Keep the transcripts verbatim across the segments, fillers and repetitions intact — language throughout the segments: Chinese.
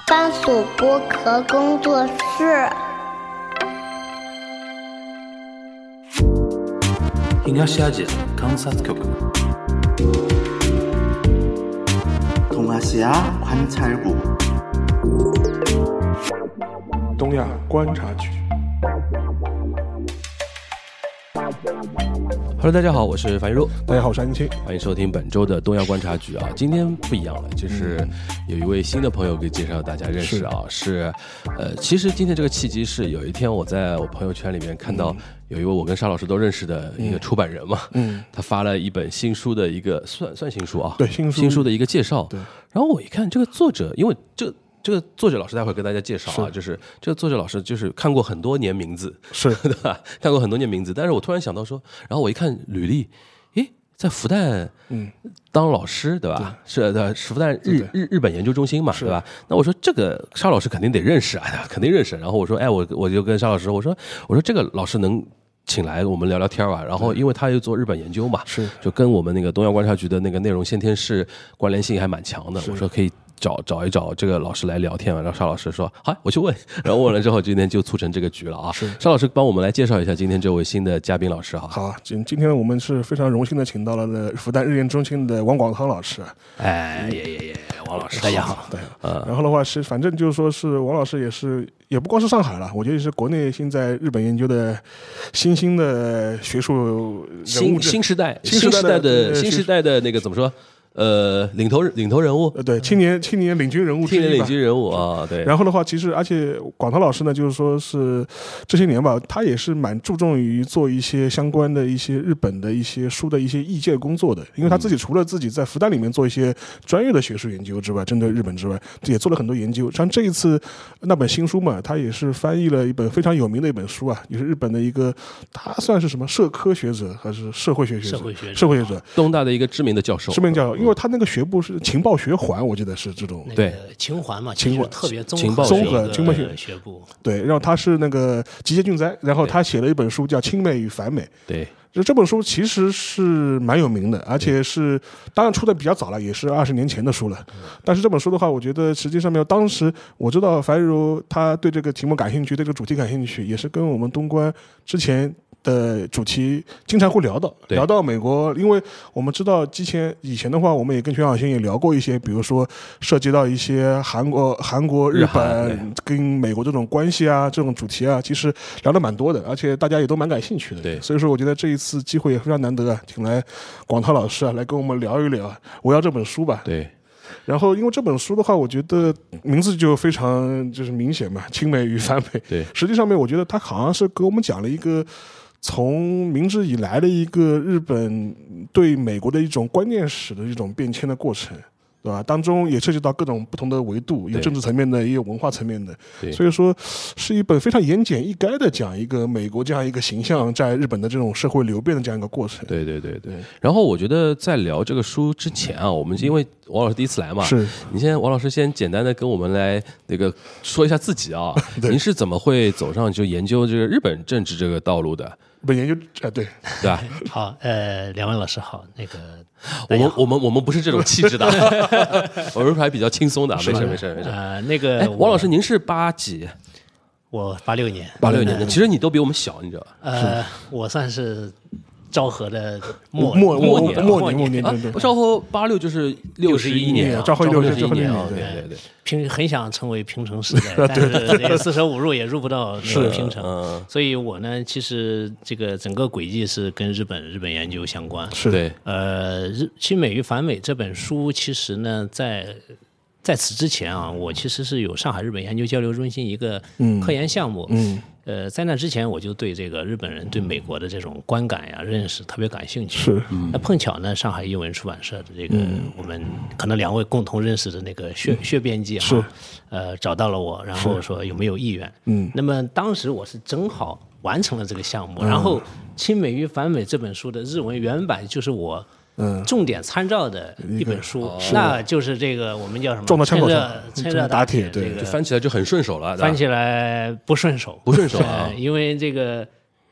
番薯剥壳工作室。 東アジア観察局。 东阿西亚观察局。 东亚观察局。 Hello， 大家好，我是樊一茹。 大家好，我是安青。 欢迎收听本周的东亚观察局啊。今天不一样了，就是有一位新的朋友给介绍大家认识啊，是, 是呃，其实今天这个契机是有一天我在我朋友圈里面看到有一位我跟沙老师都认识的一个出版人嘛，嗯，他发了一本新书的一个算算新书啊， 对，新书新书的一个介绍。 对， 然后我一看这个作者，因为这。这个作者老师待会儿跟大家介绍啊，就是这个作者老师就是看过很多年名字， 是对吧？看过很多年名字，但是我突然想到说，然后我一看履历，诶，在复旦嗯当老师对吧？对是的，复旦日日日本研究中心嘛，对吧？那我说这个沙老师肯定得认识啊，肯定认识。然后我说，哎，我我就跟沙老师我说，我说这个老师能请来我们聊聊天吧，然后因为他又做日本研究嘛，是就跟我们那个东亚观察局的那个内容先天是关联性还蛮强的，我说可以。找找一找这个老师来聊天，然后沙老师说好，我去问，然后问了之后，今天就促成这个局了啊。沙老师帮我们来介绍一下今天这位新的嘉宾老师哈。 好，今今天我们是非常荣幸的请到了复旦日研中心的王广汤老师。 哎，耶耶耶，王老师，大家好。 对，嗯，然后的话是，反正就是说是王老师也是，也不光是上海了，我觉得是国内现在日本研究的新兴的学术人物， 新新时代， 新时代的新时代的那个怎么说？呃，领头领头人物， 呃，对，青年青年领军人物， 青年领军人物啊，对。 然后的话，其实而且广涛老师呢，就是说是这些年吧，他也是蛮注重于做一些相关的一些日本的一些书的一些译介工作的，因为他自己除了自己在复旦里面做一些专业的学术研究之外，针对日本之外，也做了很多研究。像这一次那本新书嘛，他也是翻译了一本非常有名的一本书啊，也是日本的一个，他算是什么社科学者还是社会学学者？ 社会学者， 社会学者， 东大的一个知名的教授， 知名教授。因为他那个学部是情报学环，我记得是这种对情环嘛， 情环特别综合综合情报学学部。 对，然后他是那个吉田俊哉，然后他写了一本书叫《亲美与反美》。 对。 就这本书其实是蛮有名的，而且是当然出的比较早了，也是二十年前的书了。但是这本书的话，我觉得实际上面当时我知道樊如他对这个题目感兴趣，对这个主题感兴趣，也是跟我们东观之前的主题经常会聊到聊到美国，因为我们知道之前以前的话，我们也跟全小新也聊过一些，比如说涉及到一些韩国、韩国、日本跟美国这种关系啊，这种主题啊，其实聊得蛮多的，而且大家也都蛮感兴趣的。 对， 所以说我觉得这一次机会也非常难得啊，请来广涛老师啊来跟我们聊一聊围绕这本书吧。 对。 然后，因为这本书的话，我觉得名字就非常就是明显嘛，亲美与反美。 对， 实际上面我觉得他好像是给我们讲了一个从明治以来的一个日本对美国的一种观念史的一种变迁的过程，对吧？当中也涉及到各种不同的维度，有政治层面的，也有文化层面的。所以说是一本非常言简意赅的讲一个美国这样一个形象在日本的这种社会流变的这样一个过程。 对对对对。然后我觉得在聊这个书之前啊，我们因为王老师第一次来嘛， 是你先王老师先简单的跟我们来那个说一下自己啊，您是怎么会走上就研究这个日本政治这个道路的？ 本研究啊，对对吧？ 好，呃，两位老师好，那个我们我们我们不是这种气质的，我们还比较轻松的，没事没事没事。 呃，那个王老师，您是八几？ 我八六年， 八六年的，其实你都比我们小，你知道吧？ 呃，我算是昭和的末末末年末年末年，对对。昭和八六就是六十一年， 昭和六十一年， 对对对。 平很想成为平成时代，但是这个四舍五入也入不到那个平成，所以我呢，其实这个整个轨迹是跟日本日本研究相关。 是对， 呃，《亲美与反美》这本书，其实呢，在在此之前啊，我其实是有上海日本研究交流中心一个科研项目。嗯。嗯呃，在那之前，我就对这个日本人对美国的这种观感呀、认识特别感兴趣。 是， 嗯、那碰巧呢，上海译文出版社的这个、嗯、我们可能两位共同认识的那个薛薛编辑啊， 是， 呃，找到了我，然后说有没有意愿。嗯，那么当时我是正好完成了这个项目，嗯、然后《亲美与反美》这本书的日文原版就是我。嗯，重点参照的一本书，哦、那就是这个我们叫什么？ 重到参考上， 趁热打铁， 对， 就翻起来就很顺手了。 翻起来不顺手， 不顺手啊， 因为这个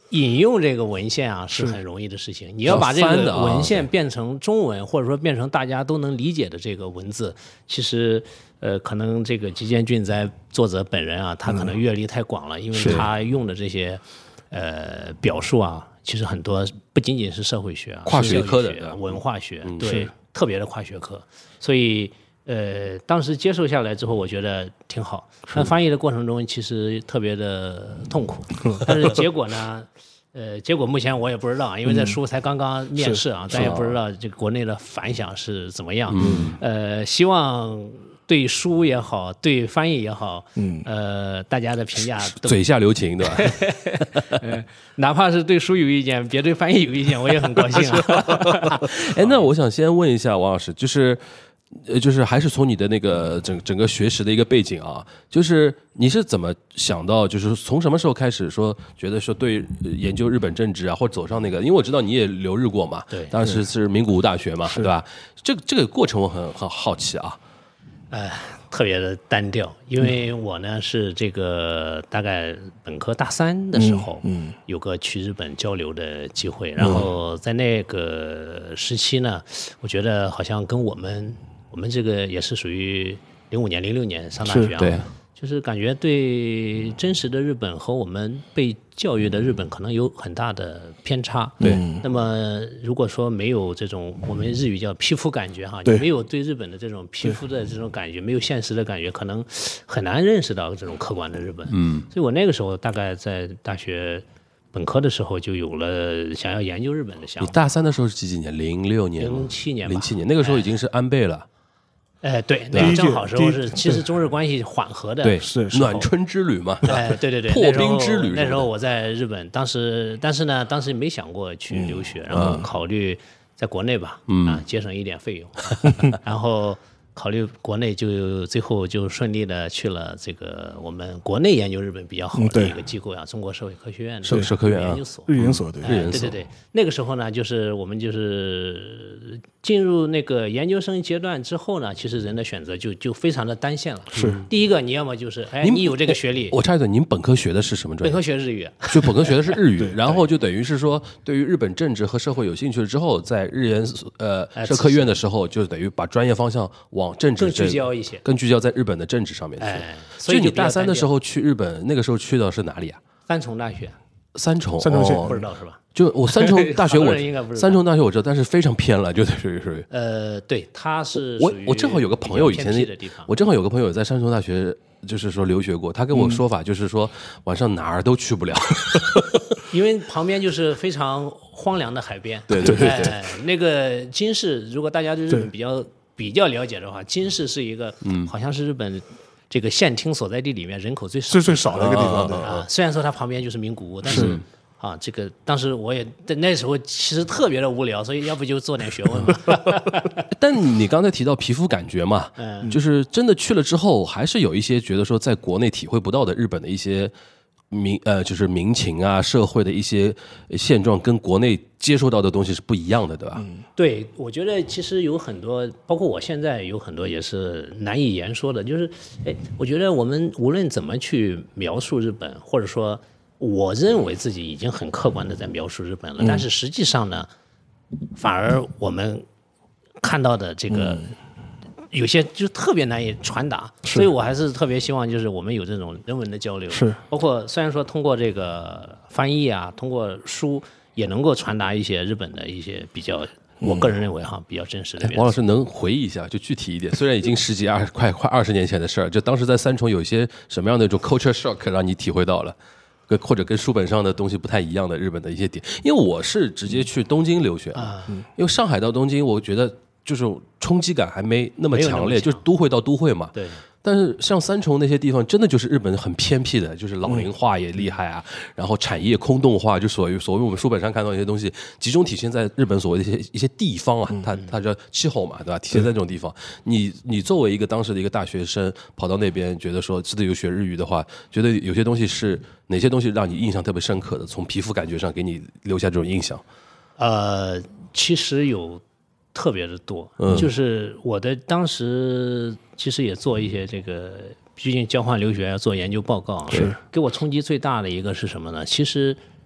引用这个文献啊是很容易的事情，你要把这个文献变成中文，或者说变成大家都能理解的这个文字，其实呃，可能这个吉田俊哉作者本人啊，他可能阅历太广了，因为他用的这些呃表述啊，其实很多不仅仅是社会学啊， 跨学科的文化学，对，特别的跨学科，所以。呃，当时接受下来之后，我觉得挺好。但翻译的过程中，其实特别的痛苦。但是结果呢，呃，结果目前我也不知道，因为这书才刚刚面世啊，咱也不知道这个国内的反响是怎么样。嗯、呃，希望对书也好，对翻译也好，嗯，呃，大家的评价都嘴下留情，对吧？ 呃，哪怕是对书有意见，别对翻译有意见，我也很高兴啊。 哎，那我想先问一下王老师，就是。呃，就是还是从你的那个整整个学识的一个背景啊，就是你是怎么想到，就是从什么时候开始说觉得说对研究日本政治啊，或者走上那个，因为我知道你也留日过嘛， 对， 当时是名古屋大学嘛，对吧？这个这个过程我很很好奇啊。 呃，特别的单调，因为我呢是这个大概本科大三的时候，嗯，嗯有个去日本交流的机会，然后在那个时期呢，我觉得好像跟我们我们这个也是属于零五年、零六年上大学啊， 对， 就是感觉对真实的日本和我们被教育的日本可能有很大的偏差。 对， 那么如果说没有这种我们日语叫皮肤感觉哈，你没有对日本的这种皮肤的这种感觉，没有现实的感觉，可能很难认识到这种客观的日本。嗯，所以我那个时候大概在大学本科的时候就有了想要研究日本的想法。 你大三的时候是几几年？零六年？ 零七年吧。 零七年，那个时候已经是安倍了。 哎，对，那个正好时候是，其实中日关系缓和的， 对，是暖春之旅嘛， 哎，对对对， 破冰之旅。 那时候我在日本，当时，但是呢，当时没想过去留学，然后考虑在国内吧，啊，节省一点费用，然后考虑国内，就最后就顺利的去了这个我们国内研究日本比较好的一个机构啊，中国社会科学院社会科学院研究所， 日研所，对， 日研所，对对对，那个时候呢，就是我们就是进入那个研究生阶段之后呢，其实人的选择就就非常的单线了。 是， 第一个你要么就是哎，你有这个学历。 我插一嘴，您本科学的是什么专业？ 本科学日语， 就本科学的是日语，然后就等于是说，对于日本政治和社会有兴趣了之后，在日研呃社科院的时候，就等于把专业方向往政治更聚焦一些， 更聚焦在日本的政治上面去。 哎， 所以你大三的时候去日本，那个时候去的是哪里啊？ 三重大学。 三重， 三重县不知道是吧？ 就我三重大学我应该不知道， 三重大学我知道，但是非常偏了，就属于属于。 呃，对，他是我我正好有个朋友以前的地方， 我正好有个朋友在三重大学，就是说留学过，他跟我说法就是说晚上哪儿都去不了， 因为旁边就是非常荒凉的海边。 对对对对， 哎，那个金市，如果大家对日本比较比较了解的话，金市是一个，嗯，好像是日本。这个县厅所在地里面人口最少、 最最少的一个地方啊。虽然说它旁边就是名古屋，但是啊，这个当时我也在那时候其实特别的无聊，所以要不就做点学问嘛。 但你刚才提到皮肤感觉嘛， 嗯， 就是真的去了之后，还是有一些觉得说在国内体会不到的日本的一些民呃，就是民情啊，社会的一些现状，跟国内接受到的东西是不一样的，对吧？ 嗯，对，我觉得其实有很多，包括我现在有很多也是难以言说的。就是，哎，我觉得我们无论怎么去描述日本，或者说，我认为自己已经很客观的在描述日本了，嗯、但是实际上呢，反而我们看到的这个。嗯有些就特别难以传达，所以我还是特别希望就是我们有这种人文的交流， 是包括虽然说通过这个翻译啊，通过书也能够传达一些日本的一些比较，我个人认为哈比较真实的。 王老师能回忆一下，就具体一点，虽然已经十几二快快二十年前的事儿，就当时在三重有一些什么样的一种 culture shock 让你体会到了？跟或者跟书本上的东西不太一样的日本的一些点，因为我是直接去东京留学啊，因为上海到东京，我觉得。就是冲击感还没那么强烈，就是都会到都会嘛。 对。 但是像三重那些地方，真的就是日本很偏僻的，就是老龄化也厉害啊，嗯、然后产业空洞化，就所谓所谓我们书本上看到的一些东西，集中体现在日本所谓的一些一些地方啊，它它叫气候嘛，对吧？体现在这种地方，你你作为一个当时的一个大学生，跑到那边，觉得说自己有学日语的话，觉得有些东西是哪些东西让你印象特别深刻的？从皮肤感觉上给你留下这种印象？ 呃，其实有。特别的多，嗯、就是我的当时其实也做一些这个，毕竟交换留学要做研究报告， 是给我冲击最大的一个是什么呢？其实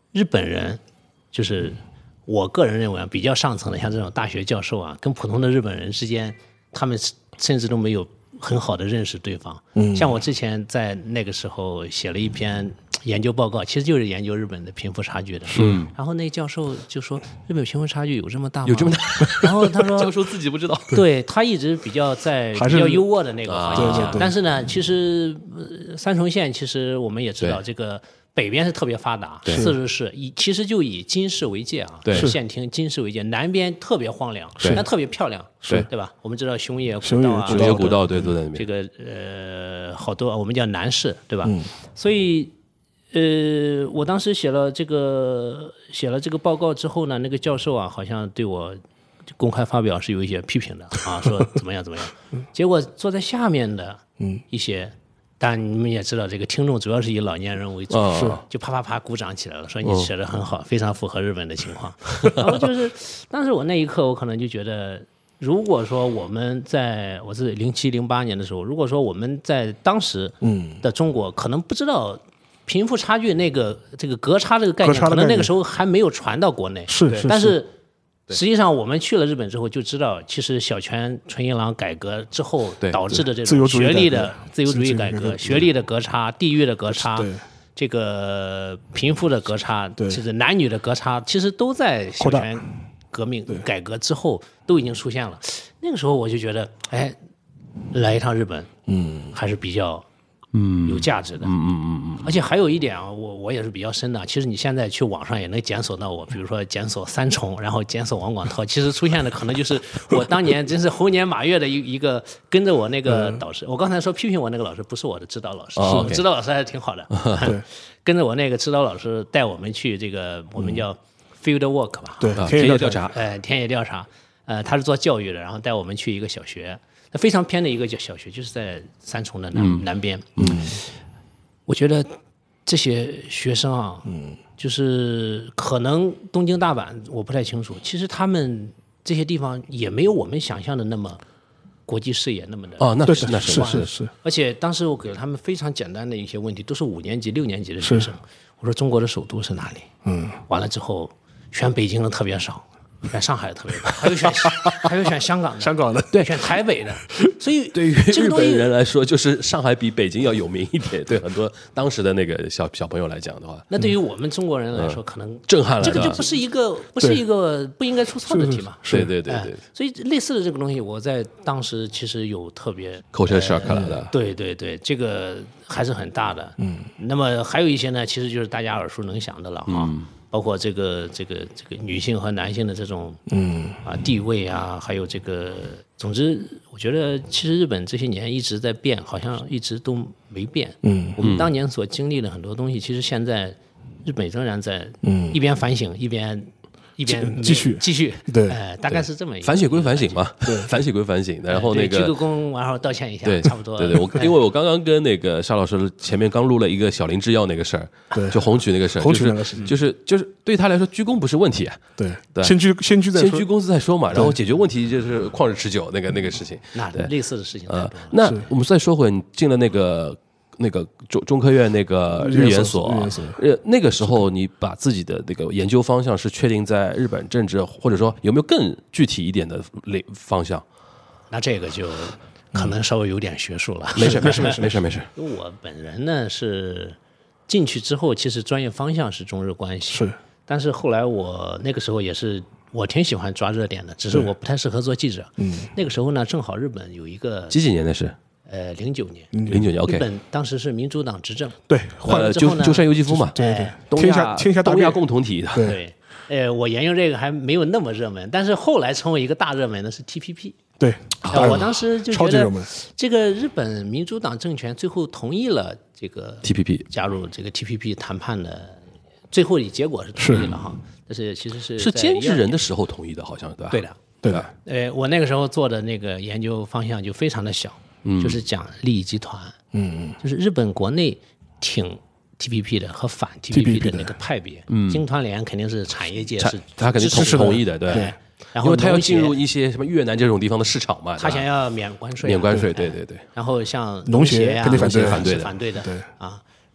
日本人就是我个人认为啊，比较上层的像这种大学教授啊，跟普通的日本人之间，他们甚至都没有很好的认识对方。嗯，像我之前在那个时候写了一篇研究报告，其实就是研究日本的贫富差距的。嗯，然后那个教授就说日本贫富差距有这么大吗？ 有这么大？ 然后他说教授自己不知道。 对，他一直比较在比较优渥的那个环境下， 啊、 但是呢，其实、呃、三重县其实我们也知道这个。北边是特别发达，四十市以其实就以金市为界啊，县厅金市为界，南边特别荒凉，但特别漂亮， 对对吧？我们知道熊野古道啊， 熊野古道对都在那边。 这个呃，好多我们叫南市，对吧？嗯、所以呃，我当时写了这个写了这个报告之后呢，那个教授啊，好像对我公开发表是有一些批评的啊，说怎么样怎么样。结果坐在下面的一些。但你们也知道，这个听众主要是以老年人为主， 是就啪啪啪鼓掌起来了，说你写得很好，非常符合日本的情况。然后就是，当时我那一刻，我可能就觉得，如果说我们在我是零七零八年的时候，如果说我们在当时的中国，可能不知道贫富差距那个这个隔差这个概念，可能那个时候还没有传到国内， 是是， 但是。实际上，我们去了日本之后就知道，其实小泉纯一郎改革之后导致的这种学历的自由主义改革、学历的隔差、地域的隔差、这个贫富的隔差，其实男女的隔差，其实都在小泉革命改革之后都已经出现了。那个时候我就觉得，哎，来一趟日本，嗯，还是比较。嗯，有价值的， 嗯嗯嗯嗯， 而且还有一点啊，我我也是比较深的。其实你现在去网上也能检索到我，比如说检索三重，然后检索王广涛，其实出现的可能就是我当年真是猴年马月的一一个跟着我那个导师。嗯、我刚才说批评我那个老师不是我的指导老师， 哦、 是指导老师还是挺好的。 对， 跟着我那个指导老师带我们去这个我们叫 field work 吧， 对， 田野调查， 哎，田野调查，呃，他是做教育的，然后带我们去一个小学，非常偏的一个小学，就是在三重的南、嗯、南边，嗯。我觉得这些学生啊，嗯，就是可能东京、大阪我不太清楚，其实他们这些地方也没有我们想象的那么国际视野那么的哦，那是那是是是。 而且当时我给了他们非常简单的一些问题，都是五年级、六年级的学生。我说中国的首都是哪里？嗯，完了之后选北京的特别少。选上海的特别多，还有选还有选香港的， 香港的对，选台北的，所以对于日本人来说，就是上海比北京要有名一点。对很多当时的那个小小朋友来讲的话， 那对于我们中国人来说，可能震撼了。 这个就不是一个不是一个不应该出错的题嘛？ 对对对对。 所以类似的这个东西，我在当时其实有特别口舌是克了的。 对对对，这个还是很大的。嗯。那么还有一些呢，其实就是大家耳熟能详的了啊。包括这个这个这个女性和男性的这种嗯啊地位啊，还有这个，总之，我觉得其实日本这些年一直在变，好像一直都没变。嗯，我们当年所经历的很多东西，其实现在日本仍然在嗯一边反省一边。一边继续继续， 对， 呃，大概是这么一个反省归反省嘛，对，反省归反省，然后那个鞠个躬，然后道歉一下， 对， 差不多。 对对，我因为我刚刚跟那个沙老师前面刚录了一个小林制药那个事儿， 对， 就红曲那个事儿， 红曲那个事情，就是就是对他来说鞠躬不是问题， 对对， 先鞠先鞠再先鞠躬再说嘛，然后解决问题就是旷日持久那个那个事情， 那类似的事情啊。那我们再说回你进了那个。那个中中科院那个日研所，呃，那个时候你把自己的那个研究方向是确定在日本政治，或者说有没有更具体一点的类方向？ 那这个就可能稍微有点学术了。 没事没事没事没事没事。 我本人呢是进去之后，其实专业方向是中日关系， 是， 但是后来我那个时候也是。我挺喜欢抓热点的，只是我不太适合做记者。嗯，那个时候呢，正好日本有一个几几年的是？ 呃，零九年， 零九年 ，OK。 日本当时是民主党执政， 对， 换了之后呢， 鸠山由纪夫嘛， 对对， 天下天下大东亚共同体的， 对。呃，我研究这个还没有那么热门，但是后来成为一个大热门的是 T P P。 对， 我当时就觉得这个日本民主党政权最后同意了这个 T P P 加入这个 T P P 谈判的，最后结果是同意了哈。但是其实是是监制人的时候同意的，好像对吧？ 对的， 对的。 呃，我那个时候做的那个研究方向就非常的小，嗯、就是讲利益集团，嗯，就是日本国内挺 T P P 的和反 T P P 的那个派别，嗯，经团联肯定是产业界是他肯定是同意的，对。 对然后因为他要进入一些什么越南这种地方的市场嘛， 他想要免关税、啊， 免关税，对对对。 然后像农协呀、 肯定反对反对的，反对的， 对啊。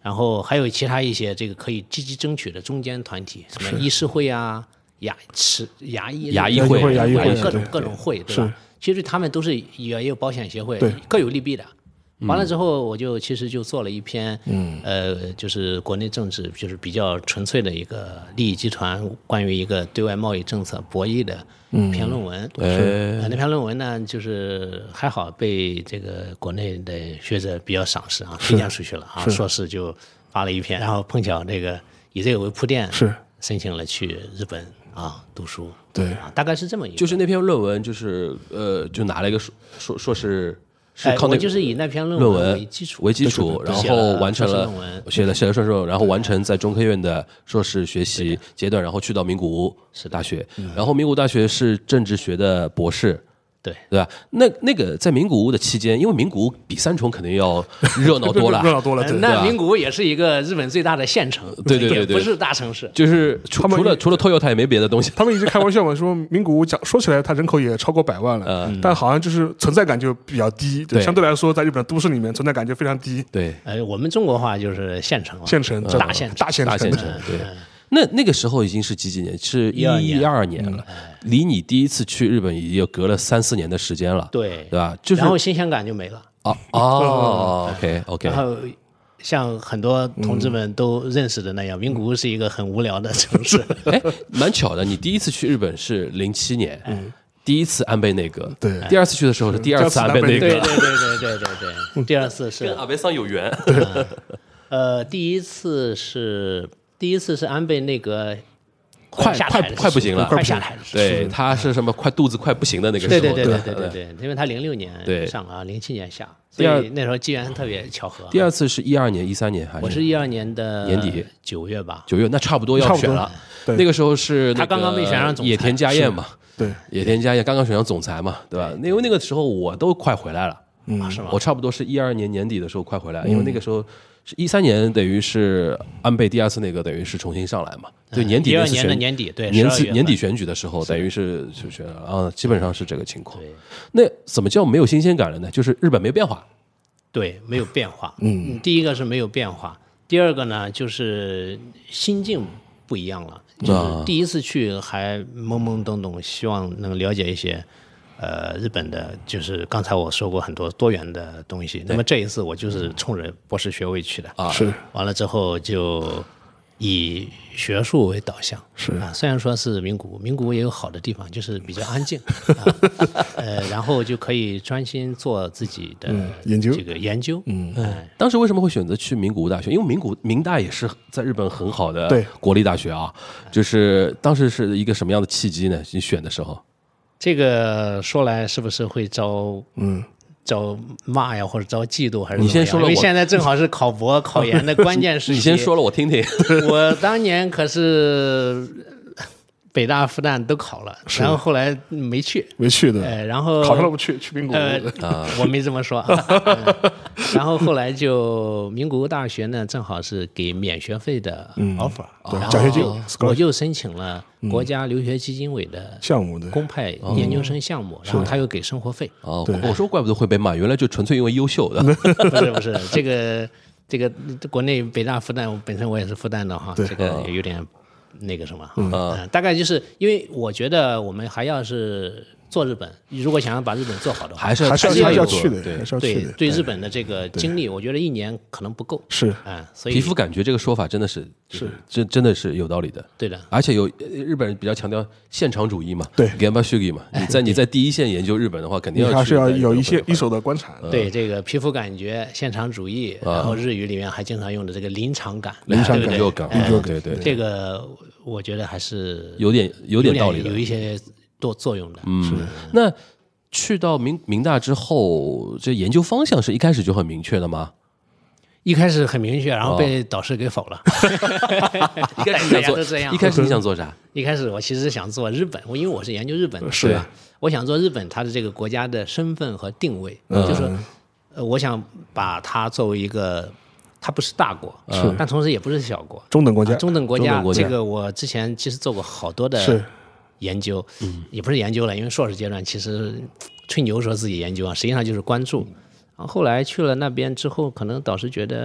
然后还有其他一些这个可以积极争取的中间团体，什么医师会啊、牙齿牙医牙医会、 牙医会各种对各种会，对吧？其实他们都是也有保险协会， 对各有利弊的。完了之后，我就其实就做了一篇，嗯，呃，就是国内政治，就是比较纯粹的一个利益集团关于一个对外贸易政策博弈的篇论文。 嗯、 呃，那篇论文呢，就是还好被这个国内的学者比较赏识啊，推荐出去了啊，硕士就发了一篇，然后碰巧这个以这个为铺垫， 是申请了去日本啊读书。 对、 啊，大概是这么一个。 就是那篇论文，就是呃，就拿了一个硕硕硕士。是哎， 靠那我就是以那篇论文为基础， 为基础，然后完成了写了写了硕士论文，然后完成在中科院的硕士学习阶段，然后去到名古屋大学，然后名古屋大学是政治学的博士。 对对吧？那那个在名古屋的期间，因为名古屋比三重肯定要热闹多了， 热闹多了。对那名古屋也是一个日本最大的县城， 对对对对， 也不是大城市。 就是除除了除了 Toyota 也没别的东西。 他们一直开玩笑嘛，说名古屋讲说起来，它人口也超过百万了， 嗯、 但好像就是存在感就比较低。对，相对来说，在日本都市里面存在感就非常低。 对， 呃，我们中国话就是县城， 县城、 大县大县大县城，对。那那个时候已经是几几年？是一一二年了，离你第一次去日本也有隔了三四年的时间了， 对对吧？就是然后新鲜感就没了。 哦哦 ，OK OK。 然后像很多同志们都认识的那样，名古屋是一个很无聊的城市。 哎，蛮巧的，你第一次去日本是零七年，第一次安倍内阁， 对， 第二次去的时候是第二次安倍内阁， 对对对对对对对，第二次是跟安倍桑有缘。 呃，第一次是。第一次是安倍内阁快快快不行了， 快下台了。 对，他是什么快肚子快不行的那个时候。 对对对对对对对，因为他零六年上啊，零七年下，所以那时候机缘特别巧合。 第二次是一二年、一三年还是？ 我是一二年的年底九月吧。 九月那差不多要选了。那个时候是他刚刚被选上总裁， 野田佳彦嘛。 对， 野田佳彦刚刚选上总裁嘛，对吧？因为那个时候我都快回来了。 嗯，是吗？ 我差不多是一二年年底的时候快回来，因为那个时候。是一三年，等于是安倍第二次那个，等于是重新上来嘛？对，年底一二年的年底，对年次年底选举的时候，等于是就选啊，基本上是这个情况。那怎么叫没有新鲜感了呢？就是日本没变化， 对，没有变化。嗯，第一个是没有变化，第二个呢就是心境不一样了。就是第一次去还懵懵懂懂，希望能了解一些。呃，日本的就是刚才我说过很多多元的东西，那么这一次我就是冲着博士学位去的啊， 是完了之后就以学术为导向， 是啊，虽然说是名古屋，名古屋也有好的地方，就是比较安静，啊、呃，然后就可以专心做自己的研究这个研究， 嗯，嗯当时为什么会选择去名古屋大学？因为名古名大也是在日本很好的国立大学啊，就是当时是一个什么样的契机呢？你选的时候？ 这个说来是不是会招嗯招骂呀，或者招嫉妒还是？ 你先说了， 因为现在正好是考博考研的关键时期。 你先说了，我听听。 我当年可是北大、复旦都考了，然后后来没去， 没去的。 呃，然后考上了不去，去名古屋。 呃，我没这么说。嗯、然后后来就名古屋大学呢，正好是给免学费的 offer，、 嗯、奖学金， 我就申请了国家留学基金委的项目的公派研究生项目，然后他又给生活费。 哦，我说怪不得会被骂，原来就纯粹因为优秀的。 不是不是，这个这个国内北大、复旦，本身我也是复旦的哈，这个有点。那个什么，嗯、呃，大概就是因为我觉得我们还要是做日本，如果想要把日本做好的话， 还是还是要要去的， 对对对日本的这个经历，我觉得一年可能不够， 是啊、呃，所以皮肤感觉这个说法真的是是真真的是有道理的， 对的， 而且有日本人比较强调现场主义嘛， 对 ，Gemba Shugi 嘛，你在你在第一线研究日本的话，肯定要还是要有一些一手的观察， 对这个皮肤感觉、现场主义，然后日语里面还经常用的这个临场感， 临场感、 有感，对对， 这个我觉得还是有点有点道理的， 有一些多作用的。 嗯，那去到明明大之后，这研究方向是一开始就很明确的吗？ 一开始很明确，然后被导师给否了。 一开始你想做，一开始你想做啥？ 一开始我其实想做日本，我因为我是研究日本的， 是吧？我想做日本它的这个国家的身份和定位，嗯、就是说，呃，我想把它作为一个。它不是大国， 是， 但同时也不是小国， 中等国家， 啊、中等国家。 国家这个我之前其实做过好多的研究， 嗯、 也不是研究了，因为硕士阶段其实吹牛说自己研究啊，实际上就是关注。然后后来去了那边之后，可能导师觉得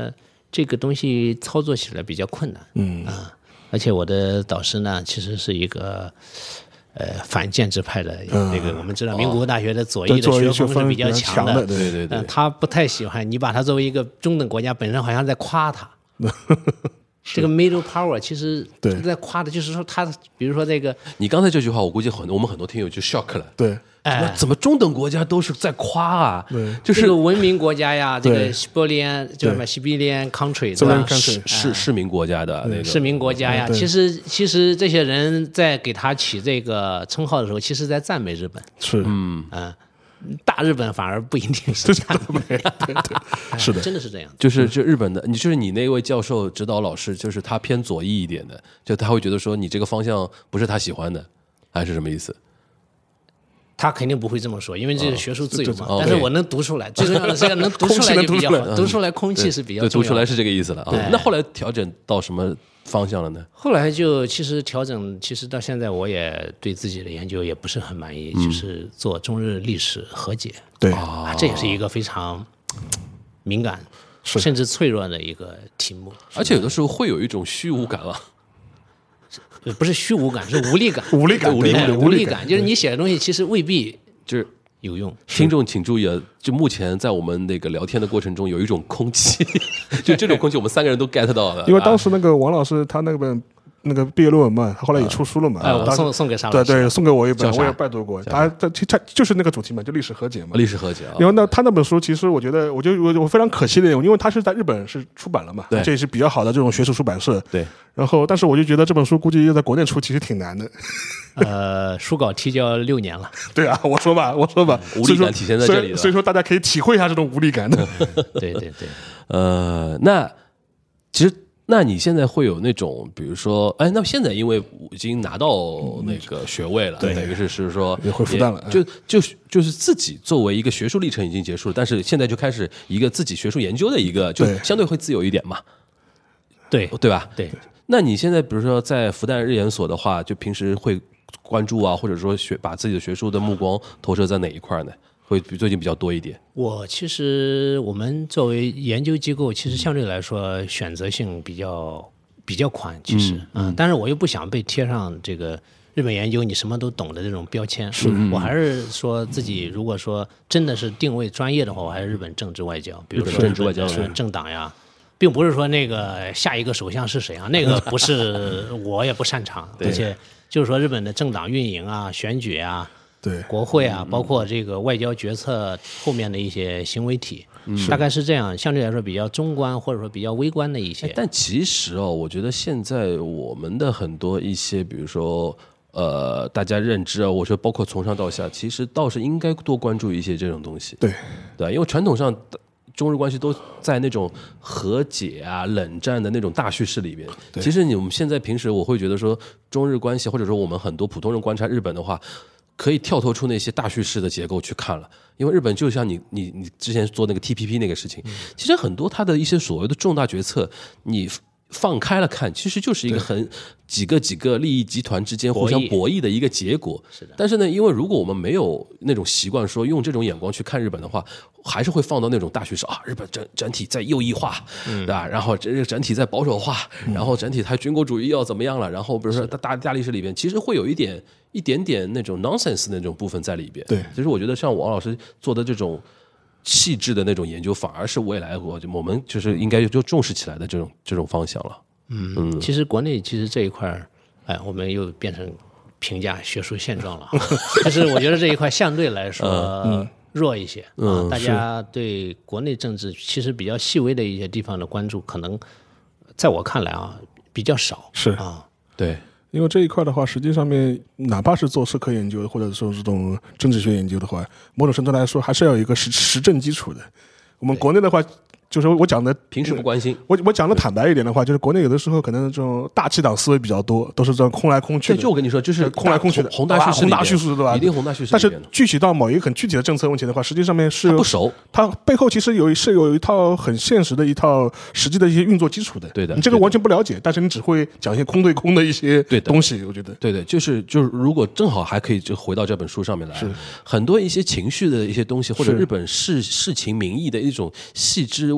这个东西操作起来比较困难。 嗯啊，而且我的导师呢，其实是一个。呃，反建制派的那个，我们知道民国大学的左翼的学风是比较强的， 对对对， 他不太喜欢你把他作为一个中等国家，本身好像在夸他。这个 middle power 其实在夸的，就是说他，比如说这个， 你刚才这句话，我估计很我们很多听友就 shock 了。 对， 哎， 怎么中等国家都是在夸啊？ 对， 就是这个文明国家呀，这个西伯利安叫什么？西伯利安 country 对吧？ 是是市民国家的那个市民国家呀。其实其实这些人在给他起这个称号的时候，其实在赞美日本。 是， 嗯嗯。大日本反而不一定是这样， 对对，是的， 真的是这样。 就是就日本的，你就是你那位教授指导老师，就是他偏左翼一点的，就他会觉得说你这个方向不是他喜欢的，还是什么意思？ 他肯定不会这么说，因为这是学术自由嘛。 哦、 但是我能读出来，最重要的是能读出来就比较好，读出来空气是比较重要的。 对，读出来是这个意思了啊。那后来调整到什么方向了呢？ 后来就其实调整，其实到现在我也对自己的研究也不是很满意，嗯、就是做中日历史和解。 对啊，这也是一个非常敏感甚至脆弱的一个题目， 而且有的时候会有一种虚无感了。 不是虚无感，是无力感。 无力感， 无力感， 无力感，就是你写的东西其实未必就是有用。 听众请注意啊，就目前在我们那个聊天的过程中，有一种空气，就这种空气，我们三个人都 get 到了。 因为当时那个王老师他那本那个毕业论文嘛，后来也出书了嘛， 哎，我送送给沙老师，对对，送给我一本， 我也拜读过。他他他就是那个主题嘛，就历史和解嘛， 历史和解啊。 然后那他那本书，其实我觉得，我就我我非常可惜的，因为他是在日本是出版了嘛，这也是比较好的这种学术出版社。 对。 然后，但是我就觉得这本书估计要在国内出，其实挺难的。 呃，书稿提交六年了。 对啊，我说吧，我说吧， 无力感体现在这里了。 所以说，大家可以体会一下这种无力感的。 对对对。 呃，那其实。那你现在会有那种，比如说，哎，那现在因为已经拿到那个学位了， 对， 等于是是说也回复旦了， 就就就是自己作为一个学术历程已经结束了，但是现在就开始一个自己学术研究的一个，就相对会自由一点嘛， 对对吧？ 对。 那你现在比如说在复旦日研所的话，就平时会关注啊，或者说学把自己的学术的目光投射在哪一块呢？会比最近比较多一点。 我其实我们作为研究机构，其实相对来说选择性比较比较宽，其实嗯，嗯，但是我又不想被贴上这个日本研究你什么都懂的这种标签。是，我还是说自己如果说真的是定位专业的话，我还是日本政治外交，比如说政治外交、 政党呀，并不是说那个下一个首相是谁啊，那个不是我也不擅长，而且就是说日本的政党运营啊、选举啊。 对国会啊，包括这个外交决策后面的一些行为体，嗯、大概是这样，相对来说比较中观或者说比较微观的一些。 但其实哦，我觉得现在我们的很多一些，比如说呃，大家认知啊，我说包括从上到下，其实倒是应该多关注一些这种东西。 对对，因为传统上中日关系都在那种和解啊、冷战的那种大叙事里边。其实你我们现在平时我会觉得说，中日关系或者说我们很多普通人观察日本的话。可以跳脱出那些大叙事的结构去看了，因为日本就像你你你之前做那个 T P P 那个事情，其实很多它的一些所谓的重大决策，你放开了看，其实就是一个很几个几个利益集团之间互相博弈的一个结果。 是的。 但是呢，因为如果我们没有那种习惯，说用这种眼光去看日本的话，还是会放到那种大叙事啊，日本整整体在右翼化，嗯、对吧？然后这整体在保守化，嗯、然后整体它军国主义要怎么样了？然后比如说大大大历史里边，其实会有一点一点点那种 nonsense 那种部分在里边。 对， 其实我觉得像王老师做的这种。细致的那种研究，反而是未来我我们就是应该就重视起来的这种这种方向了。 嗯，嗯其实国内其实这一块，哎，我们又变成评价学术现状了。就是我觉得这一块相对来说、嗯、弱一些、嗯啊、大家对国内政治其实比较细微的一些地方的关注，可能在我看来啊比较少。 是啊， 对。 因为这一块的话，实际上面哪怕是做社科研究，或者说这种政治学研究的话，某种程度来说还是要有一个实实证基础的。我们国内的话，就是我讲的平时不关心， 我我讲的坦白一点的话，就是国内有的时候可能这种大气党思维比较多，都是这样空来空去的。 对，就我跟你说，就是空来空去的宏大叙事， 宏大叙事对吧？ 一定宏大叙事。 但是具体到某一个很具体的政策问题的话，实际上面是不熟， 它背后其实有是有一套很现实的一套实际的一些运作基础的。 对的， 你这个完全不了解，但是你只会讲一些空对空的一些东西，我觉得。 对的，就是就是，如果正好还可以就回到这本书上面来，很多一些情绪的一些东西，或者日本事事情民意的一种细枝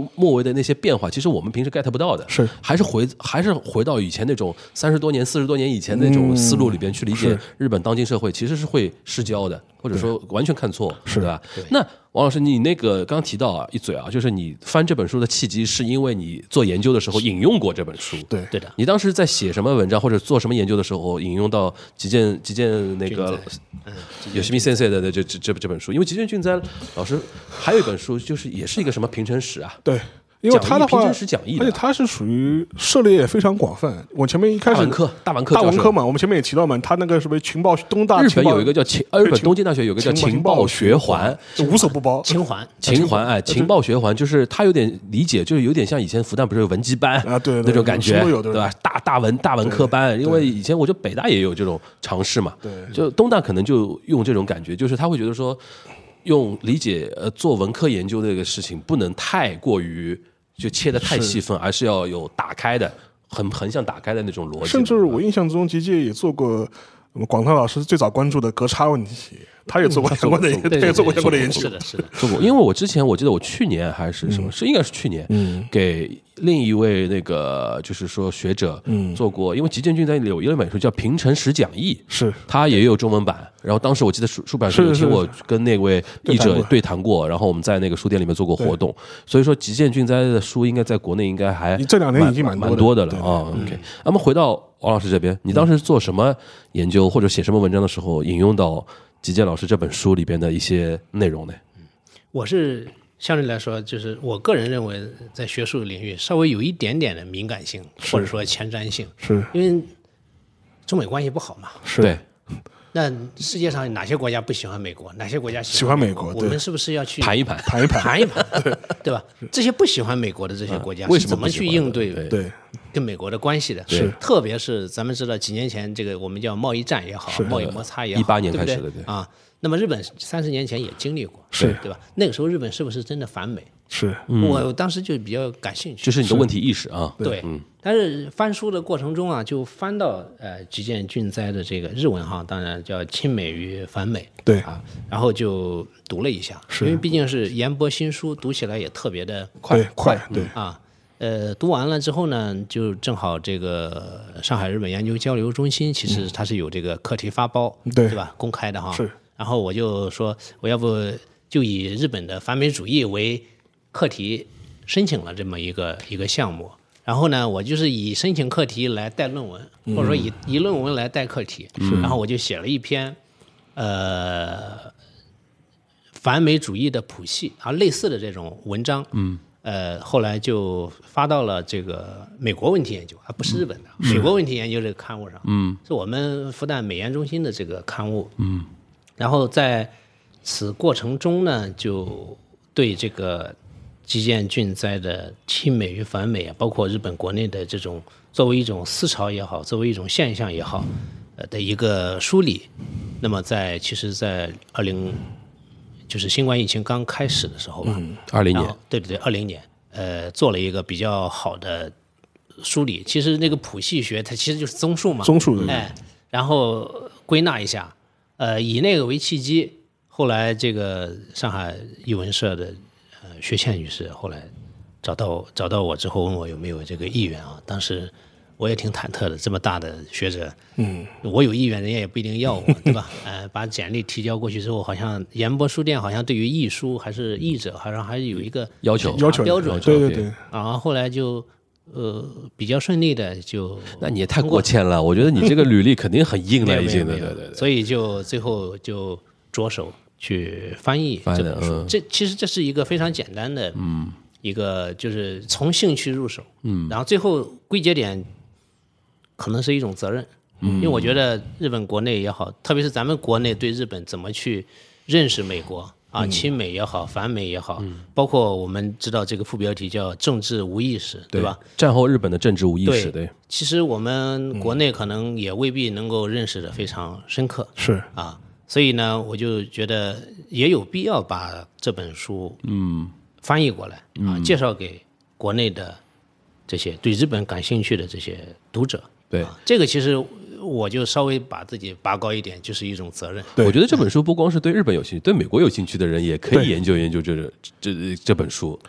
末尾的那些变化，其实我们平时 get 不到的， 是还是回还是回到以前那种三十多年、四十多年以前那种思路里边去理解日本当今社会，其实是会失焦的，或者说完全看错，是吧？那王老师，你那个刚刚提到啊，一嘴啊，就是你翻这本书的契机，是因为你做研究的时候引用过这本书。 对对的。 你当时在写什么文章或者做什么研究的时候，引用到吉见吉见那个有西米先生的这这这这本书？因为吉见俊哉老师还有一本书，就是也是一个什么平成史啊。 对。因为他的话， 而且他是属于涉猎也非常广泛。我前面一开始大文科，大文科， 大文科嘛，我们前面也提到嘛，他那个什么情报东大， 日本有一个叫情，日本东京大学有个叫情报学环， 无所不包。 情环， 情环，哎，情报学环就是他有点理解，就是有点像以前复旦不是有文基班啊，对那种感觉， 对吧？大大文大文科班，因为以前我觉得北大也有这种尝试嘛，对，就东大可能就用这种感觉，就是他会觉得说，用理解呃做文科研究这个事情不能太过于。就切得太细分，而是要有打开的、很横向打开的那种逻辑。 甚至我印象中，吉介也做过我们广涛老师最早关注的格差问题，他也做过相关的，他也做过相关的研究。 是的，是的， 做过。因为我之前我记得我去年还是什么，是应该是去年，给另一位那个就是说学者做过，因为吉见俊哉有一本书叫《平成史讲义》， 是他也有中文版。然后当时我记得出出版社有请我跟那位译者对谈过，然后我们在那个书店里面做过活动。所以说吉见俊哉的书应该在国内应该还这两年已经蛮蛮多的了啊。OK，那么回到王老师这边，你当时做什么研究或者写什么文章的时候，引用到吉见老师这本书里边的一些内容呢？ 我是相对来说，就是我个人认为，在学术领域稍微有一点点的敏感性，或者说前瞻性， 是因为中美关系不好嘛。 是对。 那世界上哪些国家不喜欢美国？哪些国家喜欢美国？ 我们是不是要去盘一盘， 盘一盘， 盘一盘，对吧？这些不喜欢美国的这些国家，是怎么去应对对跟美国的关系的？ 是， 特别是咱们知道几年前这个我们叫贸易战也好，贸易摩擦也好， 一八年开始的， 对啊。那么日本三十年前也经历过， 是对吧？那个时候日本是不是真的反美？ 是， 我当时就比较感兴趣。 这是你的问题意识啊。 对，但是翻书的过程中啊，就翻到呃吉见俊哉的这个日文哈，当然叫亲美与反美， 对啊，然后就读了一下，因为毕竟是研博新书，读起来也特别的快快，对啊。呃，读完了之后呢，就正好这个上海日本研究交流中心，其实它是有这个课题发包， 对对吧？公开的哈。 是。 然后我就说，我要不就以日本的反美主义为课题申请了这么一个一个项目。然后呢，我就是以申请课题来带论文，或者说以以论文来带课题。然后我就写了一篇，呃，反美主义的谱系啊，类似的这种文章。嗯。呃，后来就发到了这个美国问题研究，而不是日本的、嗯、美国问题研究这个刊物上。嗯。是我们复旦美研中心的这个刊物。嗯。然后在此过程中呢，就对这个吉见俊哉的亲美与反美，包括日本国内的这种作为一种思潮也好，作为一种现象也好，呃的一个梳理。那么在其实，在二零就是新冠疫情刚开始的时候吧， 二零年， 对对对，二零年，呃，做了一个比较好的梳理。其实那个谱系学它其实就是综述嘛， 综述的， 哎，然后归纳一下。呃，以那个为契机，后来这个上海译文社的呃薛倩女士后来找到找到我之后，问我有没有这个意愿啊。当时我也挺忐忑的，这么大的学者，嗯，我有意愿，人家也不一定要我，对吧？呃，把简历提交过去之后，好像研博书店好像对于译书还是译者，好像还是有一个要求要求标准， 对对对。 然后后来就。呃，比较顺利的就， 那你也太过谦了。我觉得你这个履历肯定很硬了，已经的，对对对。 所以就最后就着手去翻译这本书。嗯、这其实这是一个非常简单的，嗯，一个就是从兴趣入手，嗯，然后最后归结点可能是一种责任，嗯，因为我觉得日本国内也好，特别是咱们国内对日本怎么去认识美国。啊，亲美也好，反美也好，嗯、包括我们知道这个副标题叫“政治无意识”，对, 对吧？ 战后日本的政治无意识，对。 对其实我们国内可能也未必能够认识的非常深刻， 是啊，所以呢，我就觉得也有必要把这本书嗯翻译过来啊，嗯、介绍给国内的这些对日本感兴趣的这些读者。 对， 啊、这个其实。我就稍微把自己拔高一点，就是一种责任。 我觉得这本书不光是对日本有兴趣，对美国有兴趣的人也可以研究研究这这这这本书。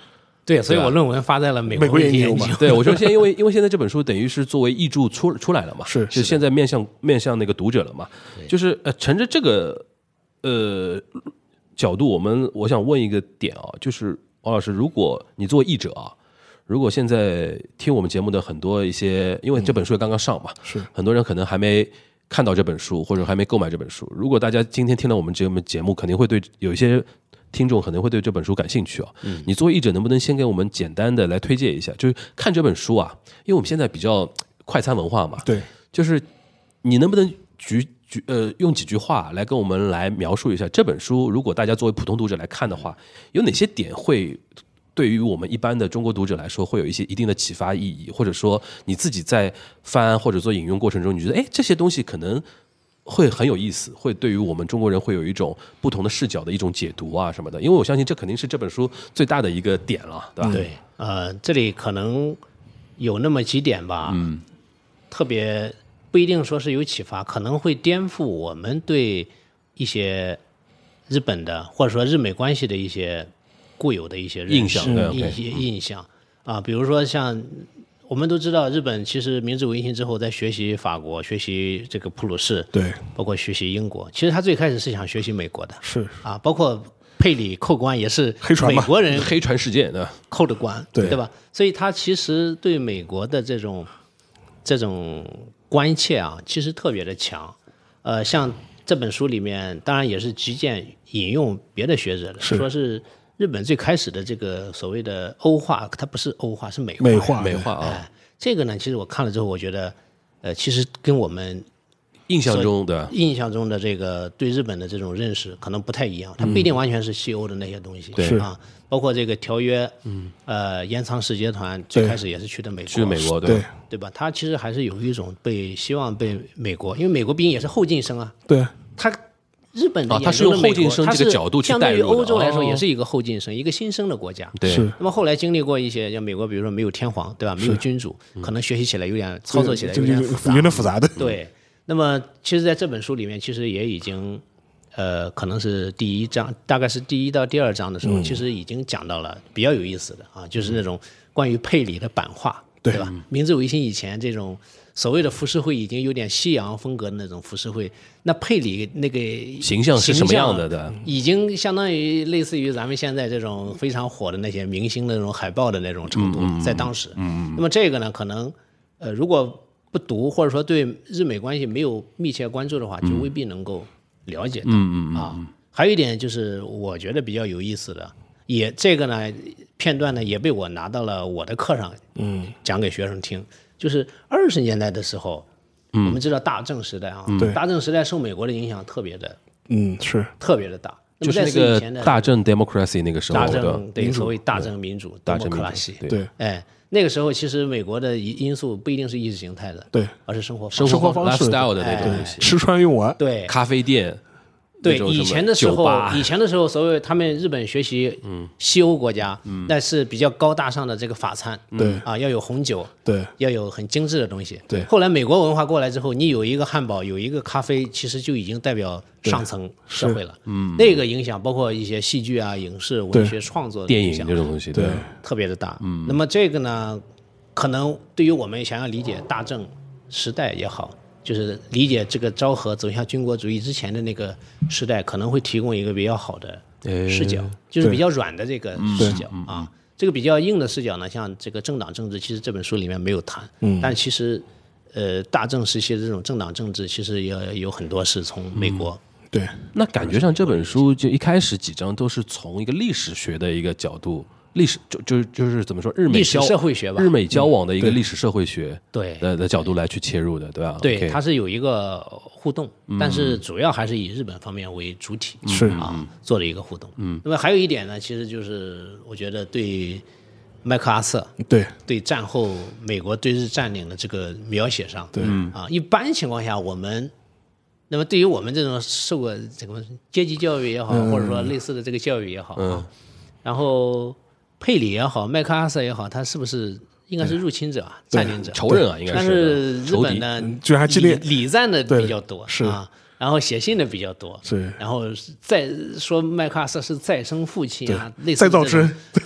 对，所以我论文发在了美国研究嘛。 对，我说现在因为因为现在这本书等于是作为译著出出来了嘛， 是， 就现在面向面向那个读者了嘛，就是呃，乘着这个呃角度，我们我想问一个点啊，就是王老师，如果你作为译者啊，如果现在听我们节目的很多一些，因为这本书刚刚上嘛， 是很多人可能还没看到这本书，或者还没购买这本书。如果大家今天听了我们节目节目，肯定会对有一些听众可能会对这本书感兴趣啊。嗯，你作为译者，能不能先给我们简单的来推荐一下？就是看这本书啊，因为我们现在比较快餐文化嘛， 对， 就是你能不能举举呃用几句话来跟我们来描述一下这本书？如果大家作为普通读者来看的话，有哪些点会对于我们一般的中国读者来说会有一些一定的启发意义，或者说你自己在翻或者做引用过程中，你觉得哎这些东西可能会很有意思，会对于我们中国人会有一种不同的视角的一种解读啊什么的，因为我相信这肯定是这本书最大的一个点了，对吧？ 对，呃，这里可能有那么几点吧，嗯，特别不一定说是有启发，可能会颠覆我们对一些日本的或者说日美关系的一些固有的一些印象， 一些印象啊，比如说像。我们都知道，日本其实明治维新之后，在学习法国、学习这个普鲁士， 对， 包括学习英国。其实他最开始是想学习美国的， 是啊，包括佩里扣关也是美国人黑船事件的扣的关， 对对吧？所以他其实对美国的这种这种关切啊，其实特别的强。呃，像这本书里面，当然也是极简引用别的学者的， 是说是。日本最开始的这个所谓的欧化，它不是欧化，是美化。 美化， 美化啊、 哎！这个呢，其实我看了之后，我觉得，呃，其实跟我们印象中的印象中的这个对日本的这种认识可能不太一样。它不一定完全是西欧的那些东西， 对啊，包括这个条约，嗯，呃，延长使节团最开始也是去的美国， 去美国， 对对吧？它其实还是有一种被希望被美国，因为美国毕竟也是后进生啊， 对， 它。日本的啊，它是用后进生这个角度去带入的， 相对于欧洲来说，也是一个后进生，一个新生的国家。 对。 那么后来经历过一些，像美国，比如说没有天皇，对吧？没有君主，可能学习起来有点，操作起来有点复杂， 有点复杂的。 对。那么，其实在这本书里面，其实也已经，呃，可能是第一章，大概是第一到第二章的时候，其实已经讲到了比较有意思的啊，就是那种关于佩里的版画，对吧？明治维新以前这种。所谓的浮世绘已经有点西洋风格的那种浮世绘，那佩里那个形象是什么样的的？ 已经相当于类似于咱们现在这种非常火的那些明星的那种海报的那种程度， 嗯嗯、 在当时。嗯、那么这个呢，可能呃，如果不读或者说对日美关系没有密切关注的话，就未必能够了解到、 嗯、 啊。还有一点就是我觉得比较有意思的，也这个呢片段呢也被我拿到了我的课上，嗯，讲给学生听。就是二十年代的时候，嗯、我们知道大正时代啊， 嗯、 大正时代受美国的影响特别的， 嗯，是特别的大。 就是那个大正 democracy 那个时候的，大正对所谓大正民主， 大正民主， 对， 哎，那个时候其实美国的因素不一定是意识形态的， 对， 而是生活生活方式 lifestyle 的那种东西， 吃穿用玩， 对， 咖啡店。 对，以前的时候，以前的时候，所谓他们日本学习西欧国家，嗯、那是比较高大上的这个法餐， 对啊，要有红酒， 对， 要有很精致的东西。 对， 后来美国文化过来之后，你有一个汉堡，有一个咖啡，其实就已经代表上层社会了。嗯，那个影响包括一些戏剧啊、影视、文学创作、 电影这种东西， 对， 特别的大。嗯，那么这个呢，可能对于我们想要理解大正时代也好。就是理解这个昭和走向军国主义之前的那个时代，可能会提供一个比较好的视角，就是比较软的这个视角啊。这个比较硬的视角呢，像这个政党政治，其实这本书里面没有谈。嗯，但其实，呃，大正时期的这种政党政治，其实也有很多是从美国。 嗯、对， 那感觉上这本书就一开始几章都是从一个历史学的一个角度。历史就就就是怎么说日美历史社会学吧， 日美交往的一个历史社会学对的的角度来去切入的，对吧？ 对，它是有一个互动，但是主要还是以日本方面为主体， 是啊，做了一个互动。嗯，那么还有一点呢，其实就是我觉得对麦克阿瑟对对战后美国对日占领的这个描写上， 对啊，一般情况下我们。那么对于我们这种受过这个阶级教育也好，或者说类似的这个教育也好，嗯，然后。佩里也好，麦克阿瑟也好，他是不是应该是入侵者、占领者、 仇人啊？应该是。 但是日本呢， 居然还激烈， 礼赞的比较多， 是啊，然后写信的比较多， 是， 然后再说麦克阿瑟是再生父亲啊，类似再造之，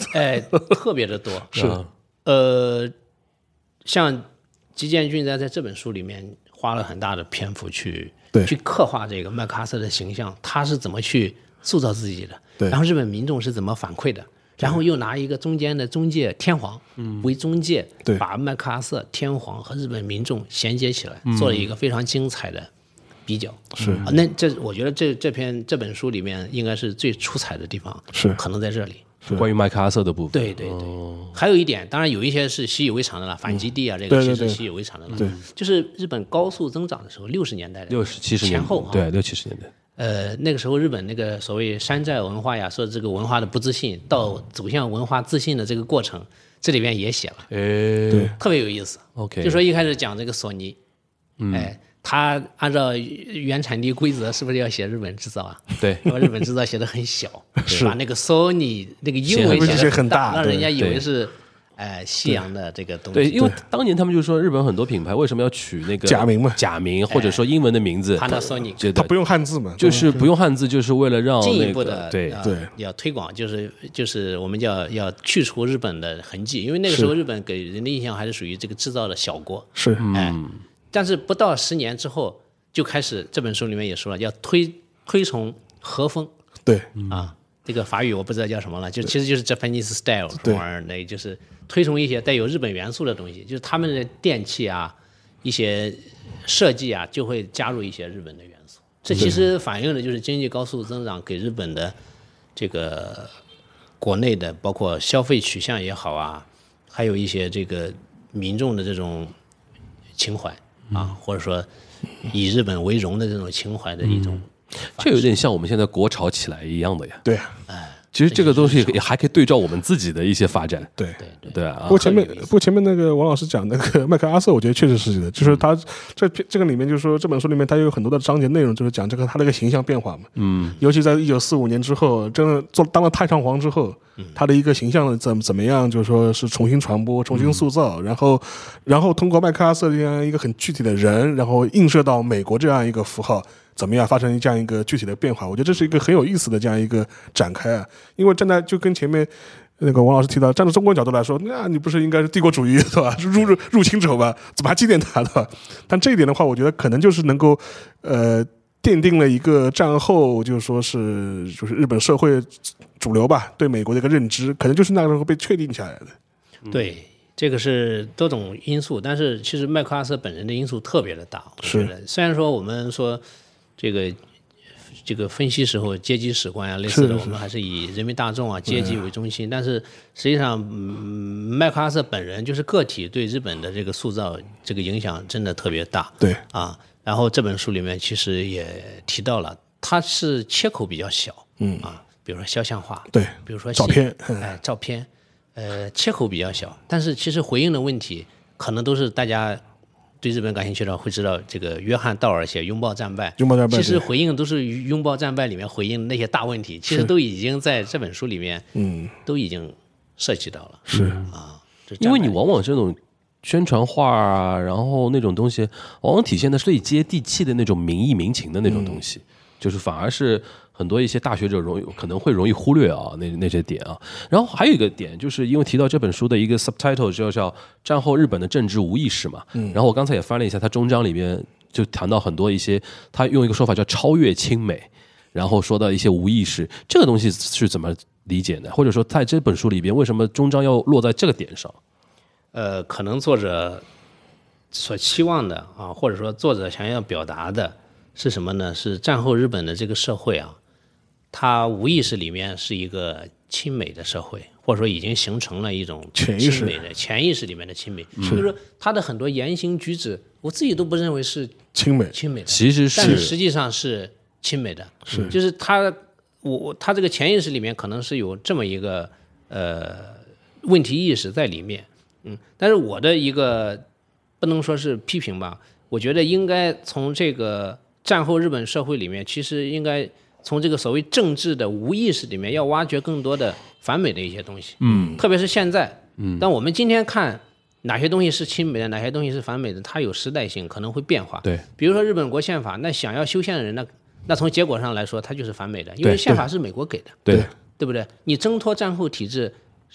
哎，特别的多。 是， 呃，像吉建俊在在这本书里面花了很大的篇幅去去刻画这个麦克阿瑟的形象，他是怎么去塑造自己的， 对， 然后日本民众是怎么反馈的，然后又拿一个中间的中介天皇为中介， 对， 把麦克阿瑟、天皇和日本民众衔接起来，做了一个非常精彩的比较。 是， 啊，那这我觉得这这篇这本书里面应该是最出彩的地方， 是可能在这里。 关于麦克阿瑟的部分， 对对对，哦、还有一点，当然有一些是习以为常的了，反基地啊，嗯、这个其实习以为常的了。 对， 就是日本高速增长的时候，六十年代的六十七十年前后、啊， 对，六七十年代。 呃，那个时候日本那个所谓山寨文化呀，说这个文化的不自信，到走向文化自信的这个过程，这里边也写了， 哎， 对， 特别有意思。 OK， 就说一开始讲这个索尼，嗯、哎。他按照原产地规则，是不是要写日本制造啊？ 对， 把日本制造写的很小，把那个 Sony 那个英文写得很大， 让人家以为是哎西洋的这个东西。 对，因为当年他们就说日本很多品牌为什么要取那个假名嘛， 假名或者说英文的名字 ，Panasonic， 他不用汉字嘛， 就是不用汉字，就是为了让进一步的对对要推广，就是就是我们叫要去除日本的痕迹，因为那个时候日本给人的印象还是属于这个制造的小国， 是哎，但是不到十年之后。就开始这本书里面也说了，要推推崇和风， 对啊，这个法语我不知道叫什么了，就其实就是 Japanese style 什么玩意儿的，就是推崇一些带有日本元素的东西，就是他们的电器啊、一些设计啊，就会加入一些日本的元素。这其实反映的就是经济高速增长给日本的这个国内的，包括消费取向也好啊，还有一些这个民众的这种情怀啊，或者说。以日本为荣的这种情怀的一种、嗯， 这有点像我们现在国潮起来一样的呀。 对啊， 哎， 其实这个东西也还可以对照我们自己的一些发展。 对对对对啊。 不过前面不过前面那个王老师讲那个麦克阿瑟，我觉得确实是的，就是他这这个里面就是说这本书里面他有很多的章节内容，就是讲这个他那个形象变化嘛。嗯。尤其在一九四五年之后，真的做当了太上皇之后。他的一个形象怎怎么样，就是说是重新传播、重新塑造，嗯、然后，然后通过麦克阿瑟这样一个很具体的人，然后映射到美国这样一个符号，怎么样发生这样一个具体的变化？我觉得这是一个很有意思的这样一个展开啊。因为站在就跟前面那个王老师提到，站在中国角度来说，那你不是应该是帝国主义对吧？入入入侵者吧？怎么还纪念他的？对吧？但这一点的话，我觉得可能就是能够呃。奠定了一个战后就是说是就是日本社会主流吧对美国的一个认知，可能就是那个时候被确定下来的。 对，这个是多种因素，但是其实麦克阿瑟本人的因素特别的大。 是， 虽然说我们说这个这个分析时候阶级史观啊类似的，我们还是以人民大众啊阶级为中心，但是实际上、嗯、麦克阿瑟本人就是个体对日本的这个塑造这个影响真的特别大。 对啊。然后这本书里面其实也提到了，它是切口比较小， 嗯啊，比如说肖像画， 对， 比如说照片， 哎，照片，呃，切口比较小，但是其实回应的问题可能都是大家对日本感兴趣的会知道，这个约翰道尔写《拥抱战败》， 拥抱战败， 其实回应都是《拥抱战败》里面回应那些大问题，其实都已经在这本书里面， 嗯， 都已经涉及到了， 是啊， 因为你往往这种。宣传画啊，然后那种东西，往往体现的是最接地气的那种民意民情的那种东西，嗯、就是反而是很多一些大学者容易可能会容易忽略啊，那那些点啊。然后还有一个点，就是因为提到这本书的一个 subtitle 就叫战后日本的政治无意识嘛，嗯、然后我刚才也翻了一下，他终章里面就谈到很多一些，他用一个说法叫超越亲美，然后说到一些无意识，这个东西是怎么理解呢？或者说在这本书里边，为什么终章要落在这个点上？ 呃，可能作者所期望的啊，或者说作者想要表达的是什么呢？是战后日本的这个社会啊，它无意识里面是一个亲美的社会，或者说已经形成了一种亲美的潜意识里面的亲美，就是说他的很多言行举止，我自己都不认为是亲美亲美的， 其实是， 但是实际上是亲美的， 是就是他我他这个潜意识里面可能是有这么一个呃问题意识在里面。嗯，但是我的一个不能说是批评吧，我觉得应该从这个战后日本社会里面，其实应该从这个所谓政治的无意识里面，要挖掘更多的反美的一些东西。 嗯， 特别是现在，嗯，但我们今天看哪些东西是亲美的，哪些东西是反美的，它有时代性，可能会变化。 对， 比如说日本国宪法，那想要修宪的人，那那从结果上来说，它就是反美的，因为宪法是美国给的。 对， 对不对？你挣脱战后体制。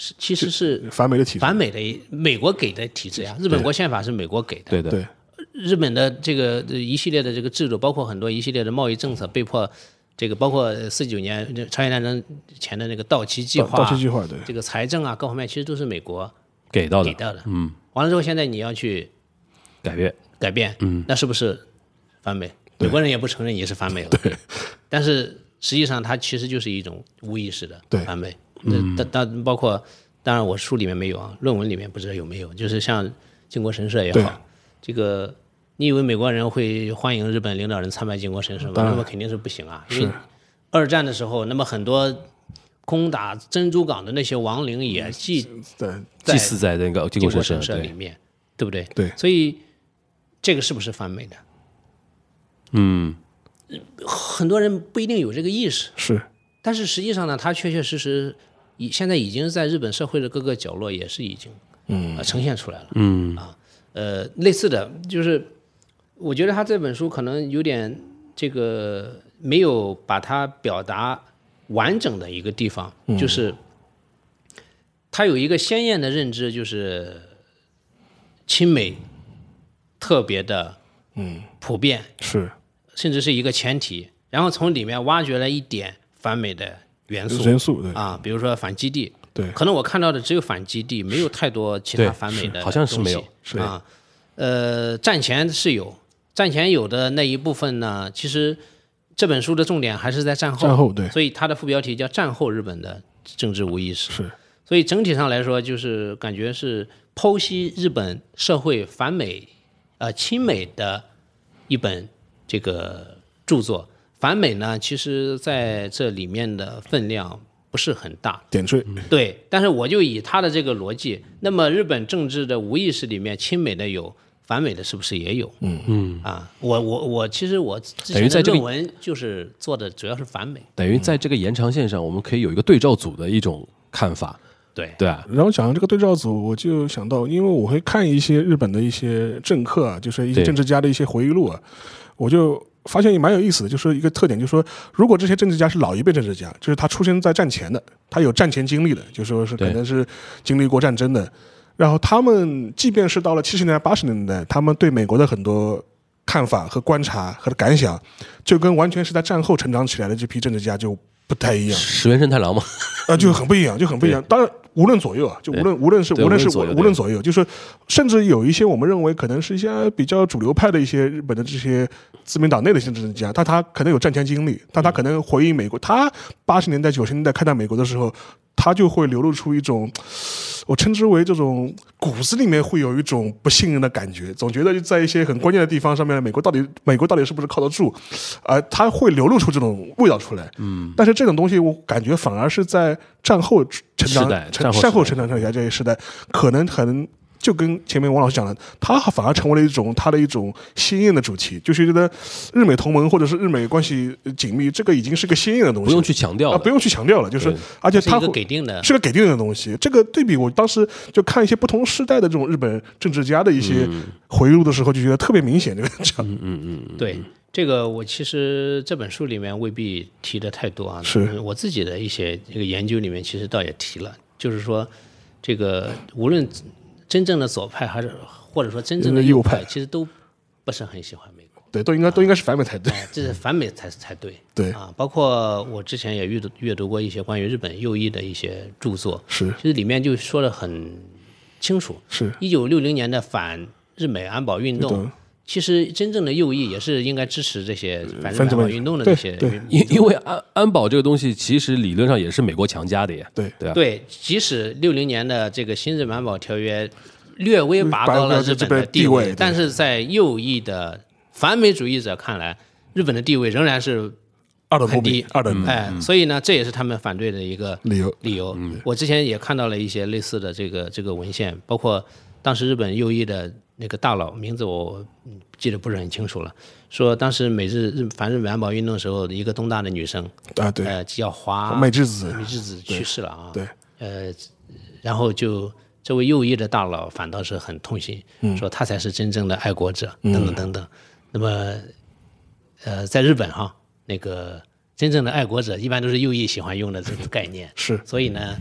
是其实是反美的体制， 反美的美国给的体制呀。日本国宪法是美国给的， 对的， 对， 日本的这个一系列的这个制度，包括很多一系列的贸易政策，被迫这个包括四九年朝鲜战争前的那个到期计划， 到期计划对， 这个财政啊各方面其实都是美国给到的， 给到的。 嗯， 完了之后，现在你要去改变， 改变，嗯，那是不是反美？美国人也不承认你是反美了， 对， 但是实际上它其实就是一种无意识的反美。 嗯， 当当包括当然我书里面没有啊，论文里面不知道有没有，就是像靖国神社也好，这个你以为美国人会欢迎日本领导人参拜靖国神社吗？那么肯定是不行啊，因为二战的时候，那么很多攻打珍珠港的那些亡灵也祭祭祀在那个靖国神社里面，对不对？ 对， 所以这个是不是反美的？ 嗯， 很多人不一定有这个意识， 是， 但是实际上呢，它确确实实已现在已经在日本社会的各个角落也是已经嗯、呃、呈现出来了， 嗯啊呃类似的就是我觉得他这本书可能有点这个没有把它表达完整的一个地方，嗯、就是他有一个鲜艳的认知，就是亲美特别的嗯普遍是。 甚至是一个前提，然后从里面挖掘了一点反美的元素， 元素对啊，比如说反基地， 对， 可能我看到的只有反基地，没有太多其他反美的东西， 好像是没有， 是啊，呃，战前是有，战前有的那一部分呢，其实这本书的重点还是在战后， 战后对， 所以它的副标题叫《战后日本的政治无意识》， 是， 所以整体上来说，就是感觉是剖析日本社会反美、呃亲美的一本。这个著作反美呢，其实在这里面的分量不是很大， 点缀对。但是我就以他的这个逻辑，那么日本政治的无意识里面，亲美的有，反美的是不是也有？嗯嗯啊，我我我其实我之前的论文就是做的主要是反美， 等于在这个延长线上，我们可以有一个对照组的一种看法。 对对啊， 然后讲这个对照组，我就想到，因为我会看一些日本的一些政客啊，就是一些政治家的一些回忆录啊。我就发现也蛮有意思的，就是一个特点，就是说，如果这些政治家是老一辈政治家，就是他出生在战前的，他有战前经历的，就说是可能是经历过战争的，然后他们即便是到了七十年代、八十年代，他们对美国的很多看法和观察和感想，就跟完全是在战后成长起来的这批政治家就不太一样。 石原慎太郎嘛， 啊，就很不一样，就很不一样。当然，无论左右啊，就无论无论是无论是无论左右，就是甚至有一些我们认为可能是一些比较主流派的一些日本的这些自民党内的一些政治家，但他可能有战前经历，但他可能回忆美国，他八十年代九十年代看待美国的时候，他就会流露出一种，我称之为这种骨子里面会有一种不信任的感觉，总觉得在一些很关键的地方上面，美国到底美国到底是不是靠得住，呃，他会流露出这种味道出来。嗯，但是这种东西我感觉反而是在战后成长、成战后成长起来这一时代，可能很。就跟前面王老师讲的，他反而成为了一种他的一种鲜艳的主题，就是觉得日美同盟或者是日美关系紧密，这个已经是个鲜艳的东西， 不用去强调啊，不用去强调了，就是而且它是个给定的， 是个给定的东西。这个对比，我当时就看一些不同时代的这种日本政治家的一些回忆录的时候，就觉得特别明显。这个这样， 嗯嗯嗯， 对。这个我其实这本书里面未必提的太多啊， 是我自己的一些这个研究里面其实倒也提了，就是说这个无论真正的左派还是或者说真正的右派，其实都不是很喜欢美国， 对，都应该都应该是反美才对， 哎，这是反美才才对， 对啊，包括我之前也阅读阅读过一些关于日本右翼的一些著作， 是， 其实里面就说得很清楚， 是一九六零年的反日美安保运动。其实真正的右翼也是应该支持这些反日美安保运动的这些， 因因为安安保这个东西，其实理论上也是美国强加的呀。 对对啊， 对，即使六零年的这个新日本安保条约略微拔高了日本的地位，但是在右翼的反美主义者看来，日本的地位仍然是很低， 二等哎、嗯，所以呢，这也是他们反对的一个理由。 理由，嗯、我之前也看到了一些类似的这个这个文献，包括当时日本右翼的那个大佬，名字我记得不是很清楚了，说当时美日日反日本安保运动的时候，一个东大的女生啊，对， 呃，叫华美智子， 美智子去世了啊， 对， 呃，然后就这位右翼的大佬反倒是很痛心，嗯、说他才是真正的爱国者，等等等等。嗯、那么，呃，在日本哈，那个真正的爱国者一般都是右翼喜欢用的这个概念， 是， 所以呢。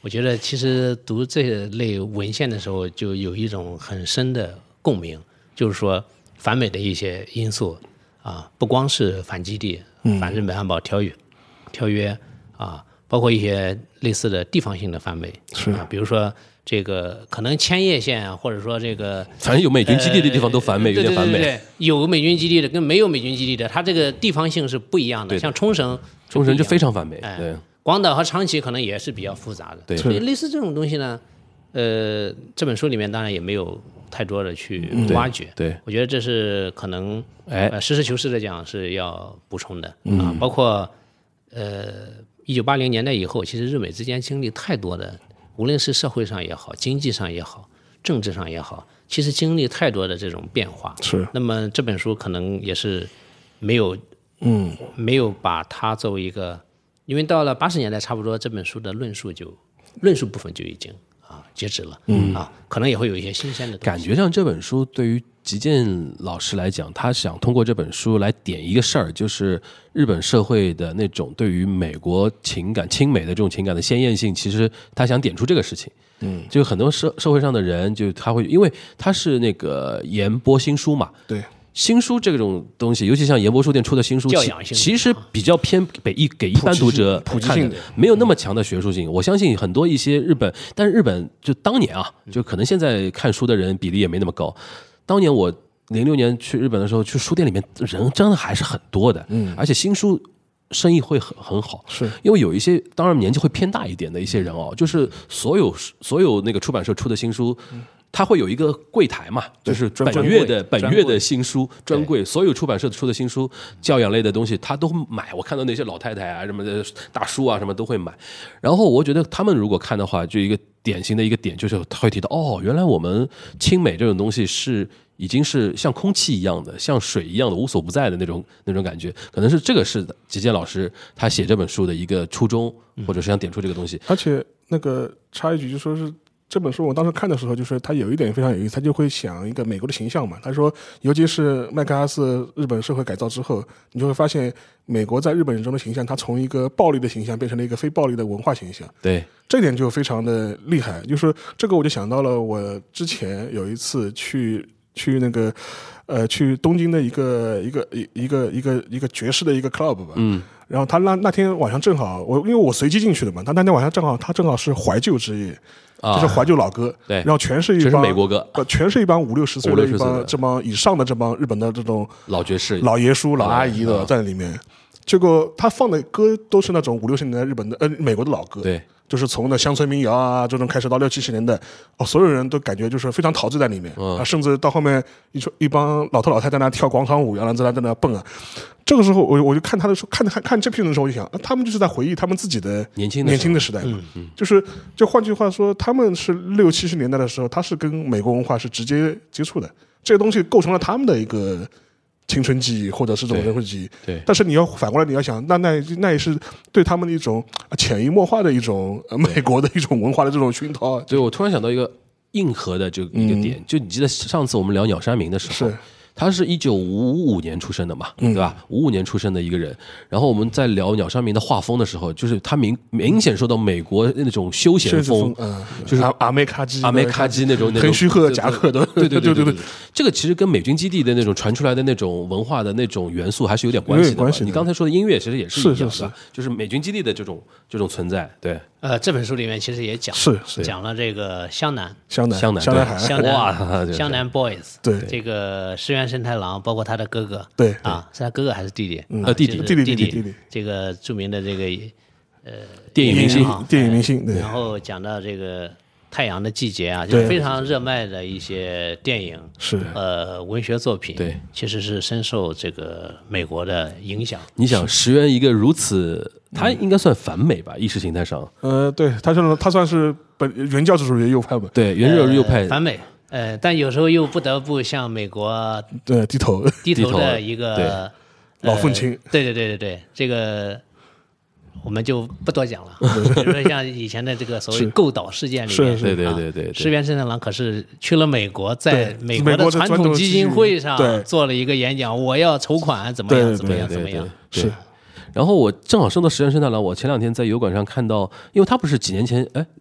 我觉得其实读这类文献的时候，就有一种很深的共鸣，就是说反美的一些因素啊，不光是反基地、反日本安保条约、条约啊，包括一些类似的地方性的反美， 是啊，比如说这个可能千叶县啊，或者说这个反正有美军基地的地方都反美， 呃、 有点反美。 对对对对，有美军基地的跟没有美军基地的，它这个地方性是不一样的。 对的像冲绳， 冲绳就非常反美， 哎、 对。 广岛和长崎可能也是比较复杂的， 对， 所以类似这种东西呢，呃，这本书里面当然也没有太多的去挖掘。 嗯、对，对我觉得这是可能， 哎， 呃，实事求是的讲是要补充的、嗯、啊，包括呃，一九八零年代以后，其实日美之间经历太多的，无论是社会上也好，经济上也好，政治上也好，其实经历太多的这种变化。 是。 那么这本书可能也是没有，嗯，没有把它作为一个。因为到了八十年代，差不多这本书的论述就论述部分就已经啊截止了，嗯啊，可能也会有一些新鲜的东西。 感觉上这本书对于吉健老师来讲，他想通过这本书来点一个事儿，就是日本社会的那种对于美国情感、亲美的这种情感的鲜艳性，其实他想点出这个事情。嗯，就很多社社会上的人，就他会，因为他是那个研播新书嘛， 对。 新书这种东西，尤其像研博书店出的新书，其实比较偏给一给一般读者看的，没有那么强的学术性。我相信很多一些日本，但是日本就当年啊，就可能现在看书的人比例也没那么高。当年我零六年去日本的时候，去书店里面人真的还是很多的，嗯，而且新书生意会很很好， 是因为有一些当然年纪会偏大一点的一些人哦，就是所有所有那个出版社出的新书。嗯，它会有一个柜台嘛，就是本月的本月的新书专柜，所有出版社出的新书、教养类的东西，他都买。我看到那些老太太啊、什么的大叔啊，什么都会买。然后我觉得他们如果看的话，就一个典型的一个点，就是他会提到，哦，原来我们亲美这种东西是已经是像空气一样的，像水一样的无所不在的那种那种感觉。可能是这个是吉健老师他写这本书的一个初衷，或者是想点出这个东西。 而且那个插一句，就说是。这本书我当时看的时候，就是他有一点非常有意思，他就会想一个美国的形象嘛。他说，尤其是麦克阿瑟日本社会改造之后，你就会发现美国在日本人中的形象，它从一个暴力的形象变成了一个非暴力的文化形象。 对， 这点就非常的厉害。就是这个，我就想到了我之前有一次去去那个呃去东京的一个一个一一个一个一个爵士的一个 club 吧。嗯。然后他那那天晚上正好我因为我随机进去的嘛，他那天晚上正好他正好是怀旧之夜。就是怀旧老歌， 对， 然后全是一帮全是美国歌， 全是一帮五六十岁的一帮这帮以上的这帮日本的这种老爵士、 老爷叔、老阿姨的在里面。结果他放的歌都是那种五六十年代日本的呃美国的老歌， 对， 就是从那乡村民谣啊这种开始到六七十年代，哦，所有人都感觉就是非常陶醉在里面、嗯、啊，甚至到后面一一帮老头老太太在那跳广场舞，然后在那在那蹦啊。这个时候我我就看他的时候，看看看这批人的时候，我就想，啊、他们就是在回忆他们自己的年轻的年轻的时代嘛，嗯嗯、就是就换句话说，他们是六七十年代的时候，他是跟美国文化是直接接触的，这个东西构成了他们的一个青春记忆或者是这种人生记忆。 对， 但是你要反过来，你要想，那那那也是对他们的一种潜移默化的一种、呃、美国的一种文化的这种熏陶。 对，我突然想到一个硬核的这一个点，嗯、就你记得上次我们聊鸟山明的时候。 是。 他是一九五五年出生的嘛， 嗯、 对吧？五五年出生的一个人。然后我们在聊鸟山明的画风的时候，就是他明明显受到美国那种休闲风， 嗯、 就是阿梅卡基、 阿梅卡基那种横须贺夹克的， 对对对对对对。这个其实跟美军基地的那种传出来的那种文化的那种元素还是有点关系的。 关系的。 你刚才说的音乐其实也是一样的， 是是是就是美军基地的这种这种存在。对， 呃，这本书里面其实也讲， 是是讲了这个湘南、 湘南、 湘南、 湘南海、 湘南、 哇湘南 boys， 对， 这个石原慎太郎，包括他的哥哥， 对啊，是他哥哥还是弟弟？ 嗯、 啊， 弟弟弟弟弟弟弟， 这个著名的这个呃电影明星， 电影明星。对， 然后讲到这个太阳的季节啊，就是非常热卖的一些电影， 是呃文学作品， 对， 其实是深受这个美国的影响。 你想，石原一个如此，他应该算反美吧，意识形态上。 呃，对，他算他算是本原教旨主义右派吧？ 对，原教旨右派、 呃、反美。呃，但有时候又不得不向美国对低头低头的一个、呃、 老愤青。 对对对对对，这个我们就不多讲了。比如说像以前的这个所谓构岛事件里面， 对对对对， 石原慎太郎可是去了美国，在美国的传统基金会上做了一个演讲，我要筹款，怎么样怎么样怎么样。 是。然后我正好说到石原慎太郎，我前两天在油管上看到，因为他不是几年前，哎，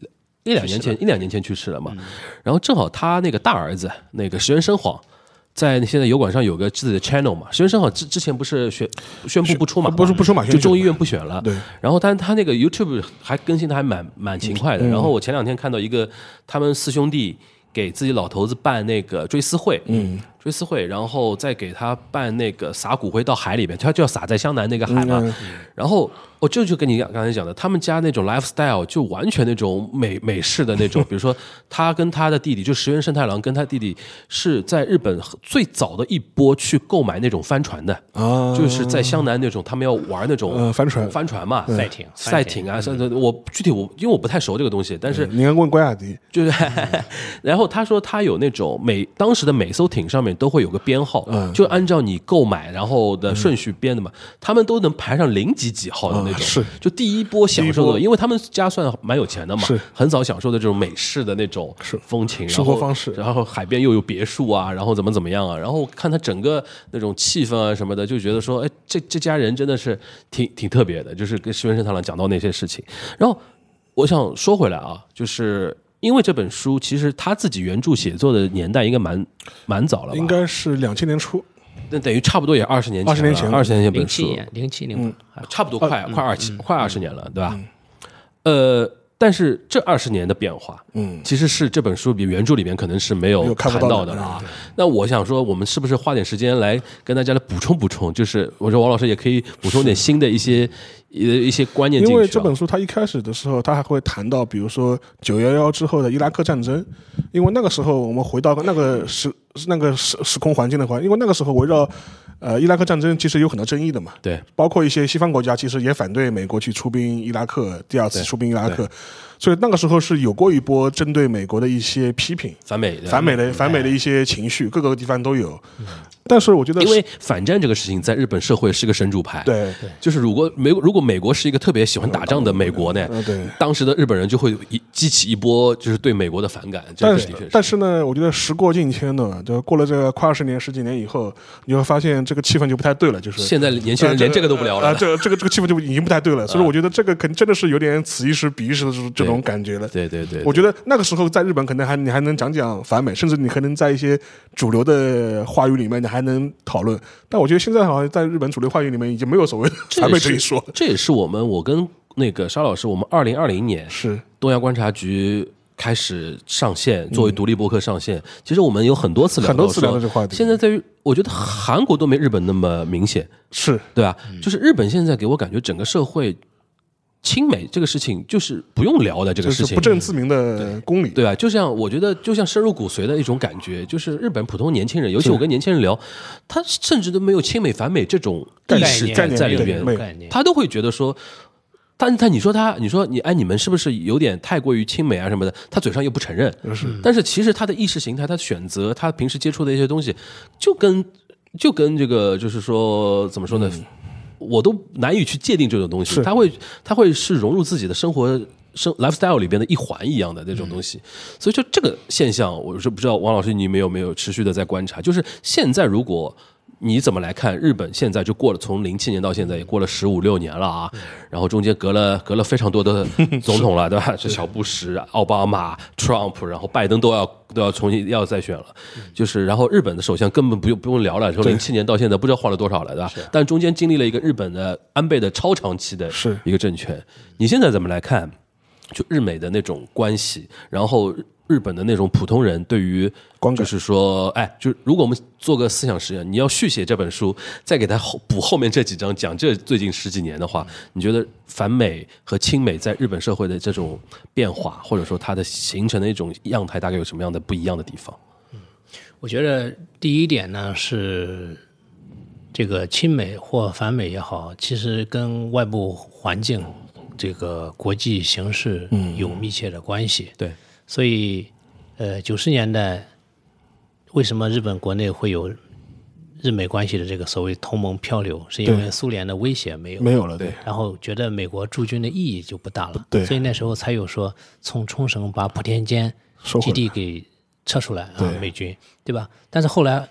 一两年前一两年前去世了嘛。然后正好他那个大儿子那个石原深晃。在现在油管上有个自己的 channel 嘛，石原深晃之之前不是宣宣布不出马， 不是不出马， 就众议院不选了。 对。 然后但他那个 YouTube 还更新的还蛮蛮勤快的。然后我前两天看到一个他们四兄弟给自己老头子办那个追思会，嗯，追思会，然后再给他办那个撒骨灰到海里边，他就要撒在湘南那个海嘛。嗯、然后我这就跟你刚才讲的，他们家那种 lifestyle 就完全那种美美式的那种，比如说他跟他的弟弟，就石原慎太郎跟他弟弟是在日本最早的一波去购买那种帆船的，啊、就是在湘南那种他们要玩那种、 呃、帆船帆船嘛， 赛艇赛艇啊，嗯、我具体我因为我不太熟这个东西，但是你应该问关雅迪， 就是然后他说他有那种每当时的每艘艇上面都会有个编号，嗯、就按照你购买然后的顺序编的嘛，嗯、他们都能排上零几几号的那种，嗯、 是就第一波享受的，因为他们家算蛮有钱的嘛， 是很早享受的这种美式的那种风情， 生活方式， 然后海边又有别墅啊，然后怎么怎么样啊，然后看他整个那种气氛啊什么的，就觉得说，哎，这这家人真的是挺挺特别的，就是跟石原慎太郎讲到那些事情。然后我想说回来啊，就是因为这本书其实他自己原著写作的年代应该蛮蛮早了吧， 应该是两千年初。 那等于差不多也二十年前， 二十年前， 二十年前本书， 零七年，零七零八， 差不多快、啊、快二七、嗯、快二十年了，对吧？嗯、呃，但是这二十年的变化，嗯，其实是这本书比原著里面可能是没有谈到的了啊。那我想说，我们是不是花点时间来跟大家来补充补充？就是我说王老师也可以补充点新的一些一些观念进去、啊。 因为这本书它一开始的时候，它还会谈到，比如说九一一之后的伊拉克战争，因为那个时候我们回到那个时那个时时空环境的话，因为那个时候围绕。呃，伊拉克战争其实有很多争议的嘛， 对， 包括一些西方国家其实也反对美国去出兵伊拉克，第二次出兵伊拉克，所以那个时候是有过一波针对美国的一些批评， 反美的、 反美的、反美的一些情绪，各个地方都有。嗯、但是我觉得， 因为反战这个事情在日本社会是个神主牌， 对， 就是如果美如果美国是一个特别喜欢打仗的美国呢， 对， 当时的日本人就会激起一波就是对美国的反感。 但是但是呢，我觉得时过境迁呢，就过了这个快二十年、十几年以后，你会发现这个气氛就不太对了，就是现在年轻人连这个都不聊了， 啊，这这个这个气氛就已经不太对了，所以我觉得这个肯定真的是有点此一时彼一时的这种感觉了。 对对 对, 对， 我觉得那个时候在日本可能还你还能讲讲反美，甚至你可能在一些主流的话语里面你还能讨论，但我觉得现在好像在日本主流话语里面已经没有所谓的反美这一说。 这也是我们我跟那个沙老师，我们二零二零年是东亚观察局开始上线，作为独立播客上线。嗯、其实我们有很多次聊到很多次聊到这个话题。 现在在于，我觉得韩国都没日本那么明显， 是对吧？嗯、就是日本现在给我感觉整个社会。亲美这个事情就是不用聊的，这个事情就是不证自明的公理， 对吧？就像我觉得，就像深入骨髓的一种感觉，就是日本普通年轻人，尤其我跟年轻人聊，他甚至都没有亲美反美这种意识在在里面，他都会觉得说，但他你说他，你说你哎，你们是不是有点太过于亲美啊什么的？他嘴上又不承认， 是但是其实他的意识形态，他选择他平时接触的一些东西，就跟就跟这个就是说怎么说呢？嗯我都难以去界定这种东西，它会它会是融入自己的生活生 lifestyle 里边的一环一样的那种东西，嗯、所以就这个现象，我是不知道王老师你们有没有持续的在观察，就是现在如果你怎么来看日本现在就过了从零七年到现在也过了十五六年了啊，然后中间隔了隔了非常多的总统了，对吧？是小布什、奥巴马、Trump， 然后拜登都要都要重新要再选了，就是然后日本的首相根本不用不用聊了，从零七年到现在不知道换了多少了，对吧？但中间经历了一个日本的安倍的超长期的一个政权，你现在怎么来看？就日美的那种关系，然后日本的那种普通人对于，就是说，哎，就如果我们做个思想实验，你要续写这本书，再给他补后面这几章讲这最近十几年的话，你觉得反美和亲美在日本社会的这种变化，或者说它的形成的一种样态，大概有什么样的不一样的地方？ 嗯，我觉得第一点呢是这个亲美或反美也好，其实跟外部环境。这个国际形势有密切的关系， 嗯、对， 所以，呃，九十年代为什么日本国内会有日美关系的这个所谓同盟漂流，是因为苏联的威胁没有没有了，对， 然后觉得美国驻军的意义就不大了， 对， 所以那时候才有说从冲绳把普天间基地给撤出来啊，美军，对吧？但是后来。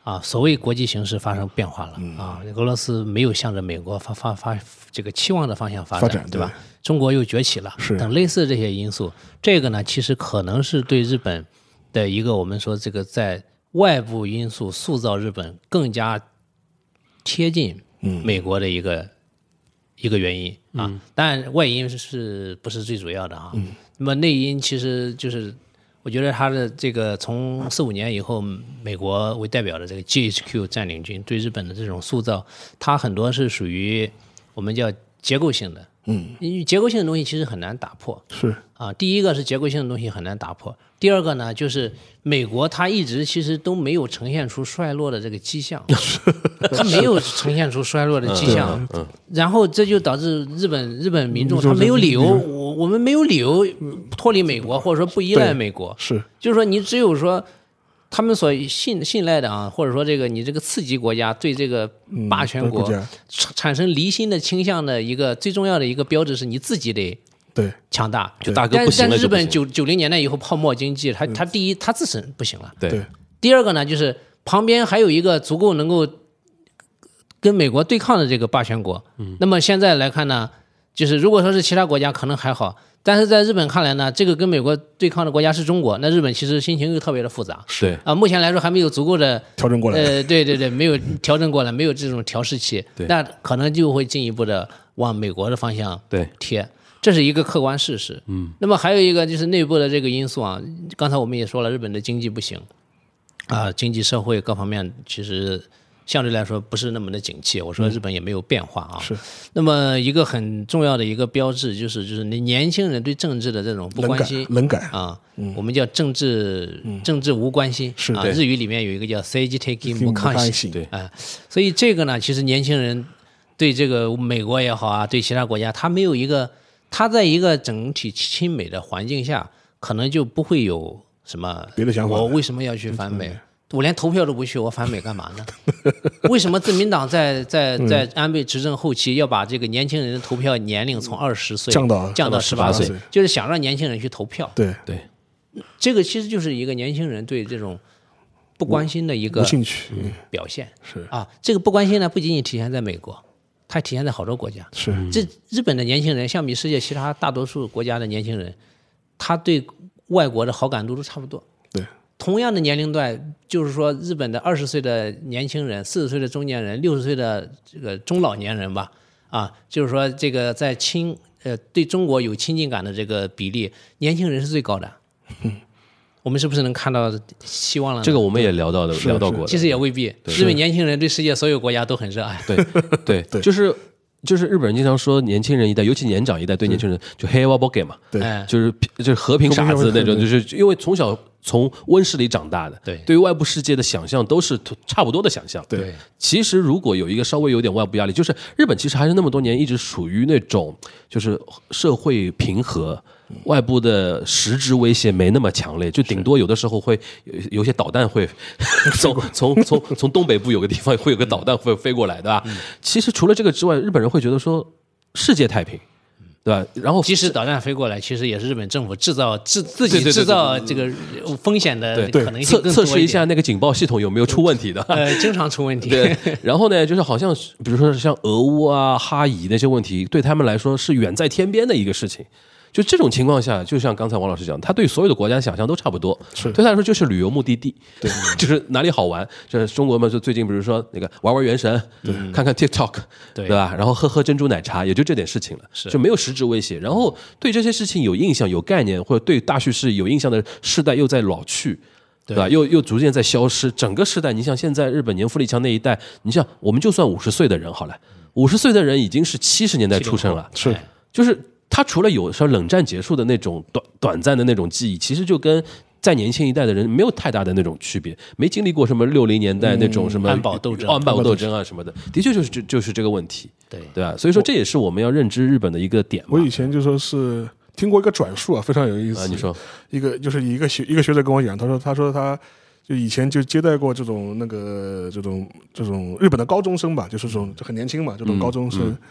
啊，所谓国际形势发生变化了、嗯、啊，俄罗斯没有向着美国发发发这个期望的方向发展， 发展对吧？中国又崛起了，等类似这些因素，这个呢，其实可能是对日本的一个我们说这个在外部因素塑造日本更加贴近美国的一个、嗯、一个原因啊。 嗯、 当然外因是不是最主要的啊？嗯、那么内因其实就是。我觉得他的这个从四五年以后，美国为代表的这个 G H Q 占领军对日本的这种塑造，它很多是属于我们叫结构性的，嗯，因为结构性的东西其实很难打破， 是啊，第一个是结构性的东西很难打破，第二个呢就是美国它一直其实都没有呈现出衰落的这个迹象，它没有呈现出衰落的迹象，嗯嗯、然后这就导致日本日本民众他没有理由，我我们没有理由脱离美国，或者说不依赖美国， 是， 就是说你只有说他们所信信赖的啊，或者说这个你这个次级国家对这个霸权国、嗯、产生离心的倾向的一个最重要的一个标志是你自己得。 对， 强大就大哥不行了就不行。 但是日本九九零年代以后泡沫经济，它它第一它自身不行了， 对。 第二个呢，就是旁边还有一个足够能够跟美国对抗的这个霸权国。嗯。那么现在来看呢，就是如果说是其他国家可能还好，但是在日本看来呢，这个跟美国对抗的国家是中国，那日本其实心情又特别的复杂。 对。 啊，目前来说还没有足够的调整过来。 呃，对对对，没有调整过来，没有这种调试器，那可能就会进一步的往美国的方向贴。对。这是一个客观事实，嗯，那么还有一个就是内部的这个因素啊，刚才我们也说了，日本的经济不行，啊，经济社会各方面其实相对来说不是那么的景气。我说日本也没有变化啊， 是。 那么一个很重要的一个标志就是就是年轻人对政治的这种不关心、 冷感啊，我们叫政治政治无关心， 是啊，日语里面有一个叫 seijiteki mukanshi， 对， 啊，所以这个呢，其实年轻人对这个美国也好啊，对其他国家，他没有一个。他在一个整体亲美的环境下，可能就不会有什么别的想法。 我为什么要去反美？我连投票都不去，我反美干嘛呢？为什么自民党在在在安倍执政后期要把这个年轻人的投票年龄从二十岁降到降到十八岁？就是想让年轻人去投票。 对对， 这个其实就是一个年轻人对这种不关心的一个兴趣表现。 是啊，这个不关心呢，不仅仅体现在美国。它体现在好多国家， 是这日本的年轻人相比世界其他大多数国家的年轻人，他对外国的好感度都差不多。 对， 同样的年龄段，就是说日本的二十岁的年轻人、四十岁的中年人、六十岁的这个中老年人吧，啊，就是说这个在亲呃对中国有亲近感的这个比例，年轻人是最高的。嗯我们是不是能看到希望了呢？ 这个我们也聊到的，聊到过的。 其实也未必，日本年轻人对世界所有国家都很热爱。 对对对，就是就是日本人经常说年轻人一代，尤其年长一代对年轻人就黑娃 boge 嘛， 对， 就是就是和平傻子那种，就是因为从小从温室里长大的， 对， 对于外部世界的想象都是差不多的想象。 对， 其实如果有一个稍微有点外部压力，就是日本其实还是那么多年一直属于那种就是社会平和。外部的实质威胁没那么强烈，就顶多有的时候会有有些导弹会从从从从东北部有个地方会有个导弹会飞过来，对吧？其实除了这个之外，日本人会觉得说世界太平，对吧？然后即使导弹飞过来，其实也是日本政府制造自自己制造这个风险的可能性更多一点。 测测试一下那个警报系统有没有出问题的？ 呃，经常出问题。 对，然后呢，就是好像比如说像俄乌啊、哈以那些问题，对他们来说是远在天边的一个事情。就这种情况下，就像刚才王老师讲，他对所有的国家想象都差不多， 是对他来说就是旅游目的地， 对， 就是哪里好玩。就是中国嘛，就最近比如说那个玩玩原神，对，看看 TikTok， 对, 对吧？然后喝喝珍珠奶茶，也就这点事情了， 是就没有实质威胁。然后对这些事情有印象、有概念，或者对大叙事有印象的世代又在老去。对吧？又又逐渐在消失。整个时代，你像现在日本年富力强那一代，你像我们就算五十岁的人好了，五十岁的人已经是七十年代出生了， 是就是。他除了有说冷战结束的那种短短暂的那种记忆，其实就跟再年轻一代的人没有太大的那种区别，没经历过什么六零年代那种什么安保斗争、 安保斗争啊什么的，的确就是就就是这个问题， 对对吧？所以说这也是我们要认知日本的一个点嘛。 我以前就说是听过一个转述啊，非常有意思。 啊、你说一个就是一个学一个学者跟我讲，他说他说他就以前就接待过这种那个这种这种日本的高中生吧，就是这种就很年轻嘛，这种高中生。嗯嗯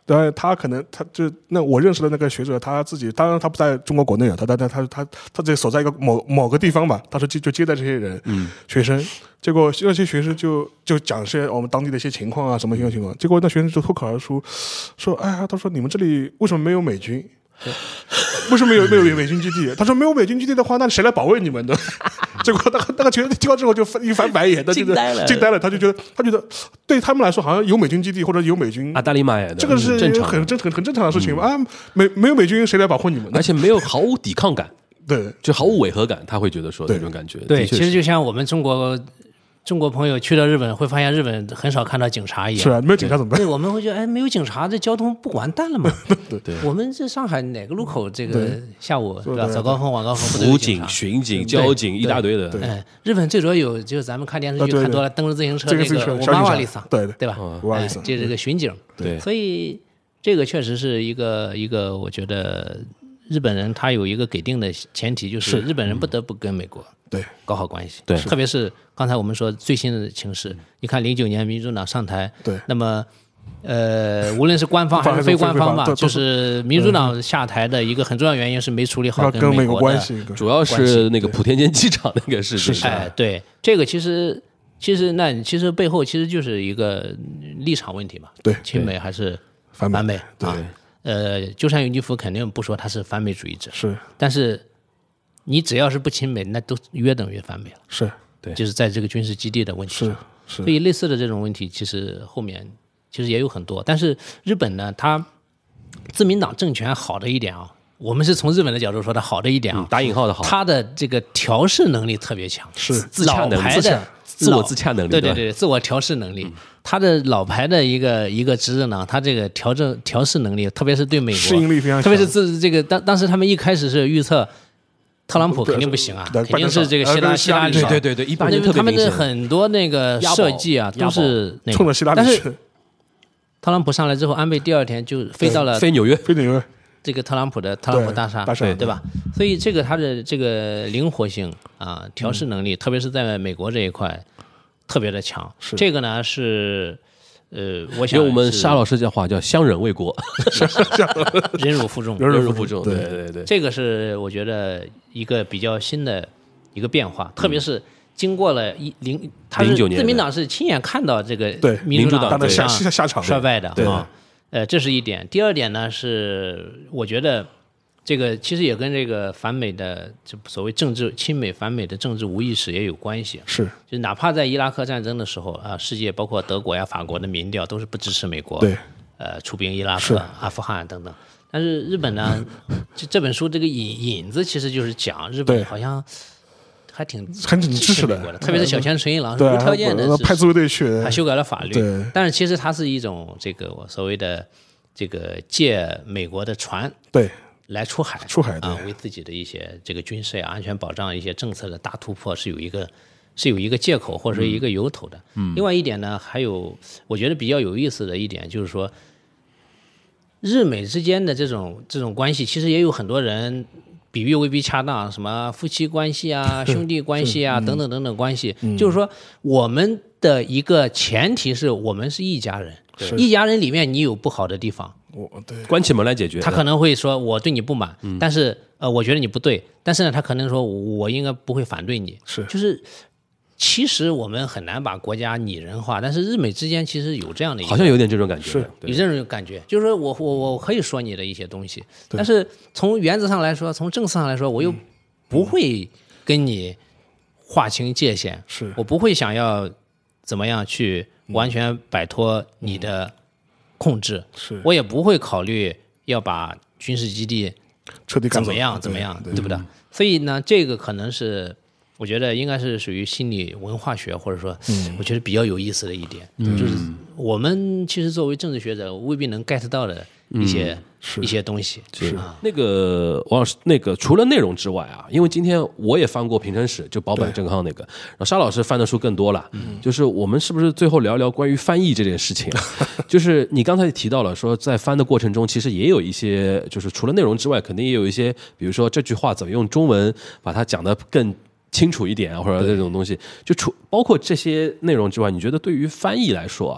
当然他可能他就那我认识的那个学者他自己，当然他不在中国国内啊，他他他他他他自己所在一个某某个地方吧，当时就就接待这些人，嗯，学生，结果那些学生就就讲些我们当地的一些情况啊，什么情况情况，结果那学生就脱口而出说，哎呀，他说你们这里为什么没有美军？为什么没有没有美军基地？他说没有美军基地的话，那谁来保卫你们呢？结果那个那个学生听完之后就一翻白眼，他就惊呆了， 惊呆了，他就觉得他觉得对他们来说好像有美军基地或者有美军阿达里玛呀， 这个是正常很正很很正常的事情嘛、嗯、啊，没没有美军谁来保护你们呢？ 而且没有毫无抵抗感， 对， 就毫无违和感，他会觉得说那种感觉。 对，其实就像我们中国。中国朋友去到日本会发现日本很少看到警察一样， 是啊，没有警察怎么办？ 对，我们会觉得哎，没有警察，这交通不完蛋了吗？ 对对， 我们这上海哪个路口这个下午对吧？早高峰、晚高峰， 辅警、巡警、交警一大堆的。 哎，日本最主要有就是咱们看电视剧看多了，蹬着自行车那个我妈妈里桑， 对对吧？哎，就是这个巡警。 对， 所以这个确实是一个一个，我觉得日本人他有一个给定的前提，就是日本人不得不跟美国。 对， 搞好关系。 对， 特别是刚才我们说最新的情势，你看零九年民主党上台， 对， 那么呃，无论是官方还是非官方吧，就是民主党下台的一个很重要原因是没处理好跟美国关系， 主要是那个莆田间机场那个事情。 哎，对，这个其实其实那其实背后其实就是一个立场问题嘛。 对， 亲美还是反美？美对， 呃，鸠山由纪夫肯定不说他是反美主义者， 是， 但是。你只要是不亲美，那都约等于反美了。 是， 对， 就是在这个军事基地的问题上。 是，是。 所以类似的这种问题，其实后面其实也有很多。但是日本呢，它自民党政权好的一点啊，我们是从日本的角度说它好的一点啊， 嗯、打引号的好， 它的这个调试能力特别强， 是自洽能力， 的自我自洽能力， 对对对，自我调试能力。嗯他的老牌的一个一个执政党，他这个调整调试能力，特别是对美国适应力非常强， 特别是这这个当当时他们一开始是预测。特朗普肯定不行啊，肯定是这个希拉希拉里。 对对对对，一八年特别他们的很多那个设计啊，都是那个冲着希拉里去。 特朗普上来之后，安倍第二天就飞到了飞纽约， 飞纽约这个特朗普的特朗普大厦， 对对吧？所以这个他的这个灵活性啊，调试能力，特别是在美国这一块特别的强。这个呢是。呃，我想用我们沙老师讲话叫相忍为国， 忍辱负重， 忍辱负重，对对对， 这个是我觉得一个比较新的一个变化，特别是经过了一零，他是自民党是亲眼看到这个民主党的下下场衰败的啊，呃，这是一点。第二点呢是，我觉得这个其实也跟这个反美的这所谓政治亲美反美的政治无意识也有关系。 是， 就哪怕在伊拉克战争的时候啊，世界包括德国呀、法国的民调都是不支持美国， 对， 呃，出兵伊拉克、阿富汗等等。但是日本呢，这这本书这个引引子其实就是讲日本好像还挺很支持的，特别是小泉纯一郎是无条件的派自卫队去， 还修改了法律。 对， 但是其实它是一种这个我所谓的这个借美国的船， 对。 来出海， 出海啊，为自己的一些这个军事啊、安全保障一些政策的大突破是有一个是有一个借口或者是一个由头的。嗯，另外一点呢，还有我觉得比较有意思的一点就是说，日美之间的这种这种关系，其实也有很多人比喻未必恰当，什么夫妻关系啊、兄弟关系啊等等等等关系， 嗯、 就是说我们的一个前提是我们是一家人，一家人里面你有不好的地方。 我对关起门来解决， 他可能会说我对你不满，嗯、但是呃，我觉得你不对，但是呢，他可能说我应该不会反对你， 是就是其实我们很难把国家拟人化，但是日美之间其实有这样的一个， 好像有点这种感觉， 是有这种感觉，就是说我我我可以说你的一些东西，但是从原则上来说，从政策上来说，我又不会跟你划清界限， 是我不会想要怎么样去完全摆脱你的控制， 是我也不会考虑要把军事基地彻底怎么样怎么样，对不对？所以呢，这个可能是我觉得应该是属于心理文化学，或者说我觉得比较有意思的一点，就是我们其实作为政治学者未必能 get 到的一些、嗯、一些东西。 是、啊、那个王老师，那个除了内容之外啊，因为今天我也翻过平成史，就保本正康那个，然后沙老师翻的书更多了。嗯、就是我们是不是最后聊一聊关于翻译这件事情？就是你刚才提到了说，在翻的过程中，其实也有一些，就是除了内容之外，肯定也有一些，比如说这句话怎么用中文把它讲得更清楚一点啊，或者这种东西，就除包括这些内容之外，你觉得对于翻译来说啊？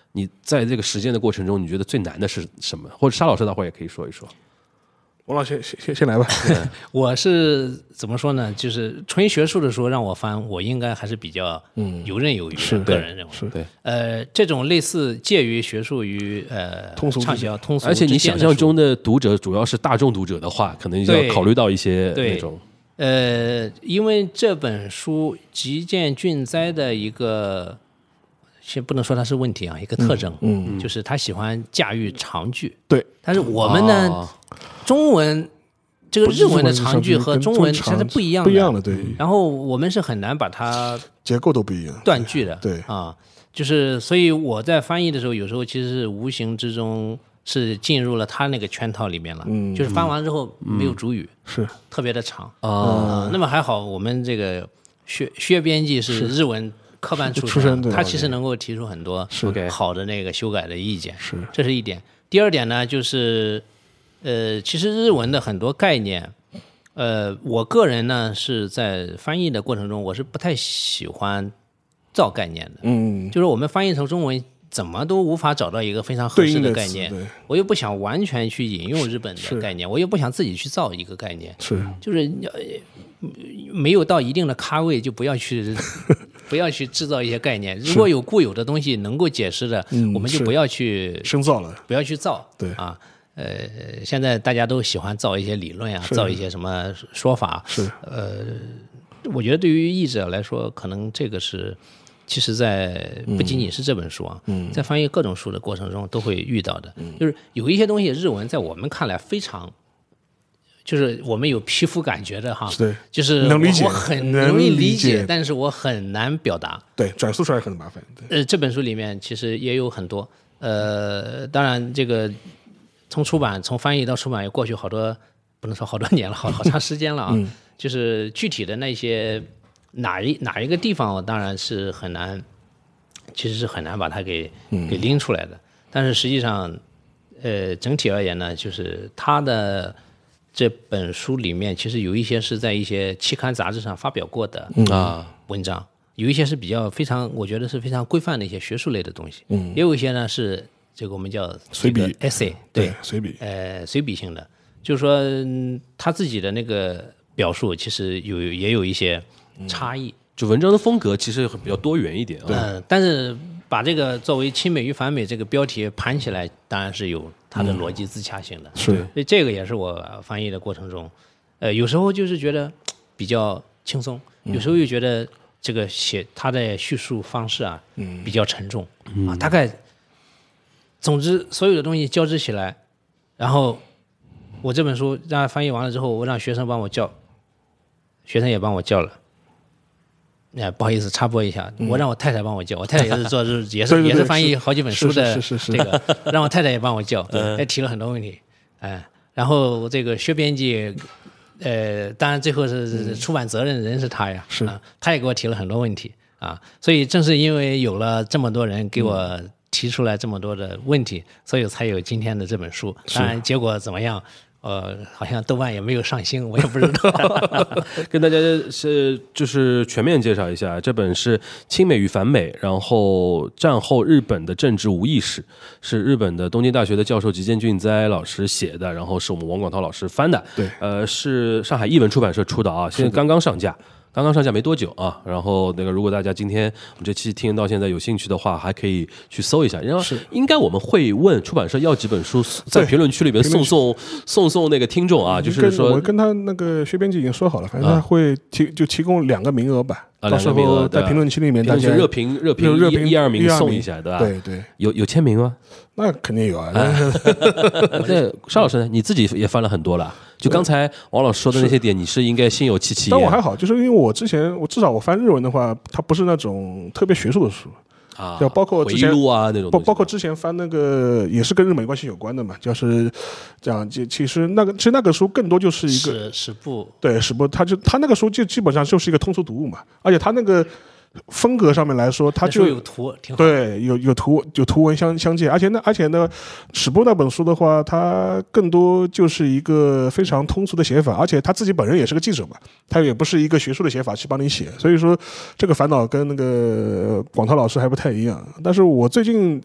你在这个实践的过程中，你觉得最难的是什么？或者沙老师待会儿也可以说一说。 王老师先先先来吧。 我是怎么说呢？就是纯学术的书让我翻，我应该还是比较游刃有余的， 是个人认为。 是对， 呃，这种类似介于学术与呃通俗之间畅销通俗， 而且你想象中的读者主要是大众读者的话，可能就要考虑到一些对那种。 呃，因为这本书极见俊哉的一个，先不能说它是问题啊，一个特征， 嗯嗯，就是他喜欢驾驭长句。 对， 但是我们呢， 哦中文这个日文的长句和跟中文长它是不一样的， 不一样的，对， 然后我们是很难把它结构都不一样。 断句的， 对啊，就是所以我在翻译的时候，有时候其实是无形之中是进入了他那个圈套里面了， 嗯就是翻完之后没有主语， 是特别的长啊啊。那么还好，我们这个薛薛编辑是日文科班出出身对他其实能够提出很多是 OK 好的那个修改的意见， 是这是一点。第二点呢，就是呃，其实日文的很多概念。呃，我个人呢是在翻译的过程中，我是不太喜欢造概念的。 嗯， 就是我们翻译成中文，怎么都无法找到一个非常合适对应的概念词对。 我又不想完全去引用日本的概念，我又不想自己去造一个概念。 是就是呃没有到一定的咖位，就不要去不要去制造一些概念。如果有固有的东西能够解释的， 嗯我们就是不要去深造了。 不要去造。 对啊。呃，现在大家都喜欢造一些理论啊，造一些什么说法。 是， 呃，我觉得对于译者来说，可能这个是，其实，在不仅仅是这本书啊， 嗯、 在翻译各种书的过程中都会遇到的。嗯、就是有一些东西，日文在我们看来非常，就是我们有皮肤感觉的哈， 对， 就是能理解， 我很容易理解， 但是我很难表达。 对，转述出来很麻烦。 呃，这本书里面其实也有很多，呃，当然这个。从出版从翻译到出版也过去好多，不能说好多年了，好好长时间了啊。 嗯、 就是具体的那些哪一哪一个地方，当然是很难，其实是很难把它给给拎出来的。嗯、但是实际上，呃，整体而言呢，就是它的这本书里面，其实有一些是在一些期刊杂志上发表过的啊文章，有一些是比较非常，我觉得是非常规范的一些学术类的东西。嗯，也有一些呢是。这个我们叫随笔 essay， 对，随笔， 呃，随笔性的，就是说、嗯、他自己的那个表述，其实有也有一些差异，嗯、 就文章的风格其实比较多元一点啊。 嗯、呃，但是把这个作为亲美与反美这个标题盘起来，当然是有它的逻辑自洽性的。 是、 嗯，所以这个也是我翻译的过程中，呃，有时候就是觉得比较轻松，有时候又觉得这个写他的叙述方式啊，嗯、比较沉重、嗯、啊，大概。总之，所有的东西交织起来，然后我这本书让他翻译完了之后，我让学生帮我校，学生也帮我校了。哎，不好意思，插播一下，嗯、我让我太太帮我校，我太太也是做，也是也是翻译好几本书的这个，让我太太也帮我校，还提了很多问题，哎，然后这个薛编辑，呃，当然最后是出版责任人是他呀， 是、 啊，他也给我提了很多问题啊，所以正是因为有了这么多人给我。嗯提出来这么多的问题，所以才有今天的这本书。当然，结果怎么样？呃，好像豆瓣也没有上新，我也不知道。 跟大家是就是全面介绍一下，这本是《亲美与反美》，然后战后日本的政治无意识，是日本的东京大学的教授吉见俊哉老师写的，然后是我们王广涛老师翻的。 对， 呃，是上海译文出版社出的啊，现在刚刚上架。刚刚上架没多久啊，然后那个如果大家今天我们这期听到现在有兴趣的话，还可以去搜一下。然后应该我们会问出版社要几本书，在评论区里面送送送送那个听众啊，就是说我跟他那个薛编辑已经说好了，反正他会提就提供两个名额吧。 啊， 到时候在评论区里面大家热评热评热评一二名送一下，对吧？ 对对， 有有签名吗？ 那肯定有啊。 那邵老师呢？你自己也翻了很多了。就刚才王老师说的那些点，你是应该心有戚戚。 但我还好，就是因为我之前我至少我翻日文的话，它不是那种特别学术的书。 啊， 就包括之前回忆录啊那种， 包包括之前翻那个也是跟日美关系有关的嘛，就是这样。其其实那个其实那个书更多就是一个史部， 对史部，他就他那个书就基本上就是一个通俗读物嘛，而且他那个风格上面来说，它就有图，挺好。 对，有有图有图文相相借，而且呢，而且呢，史波那本书的话，它更多就是一个非常通俗的写法，而且他自己本人也是个记者嘛，他也不是一个学术的写法去帮你写，所以说这个烦恼跟那个广涛老师还不太一样。但是我最近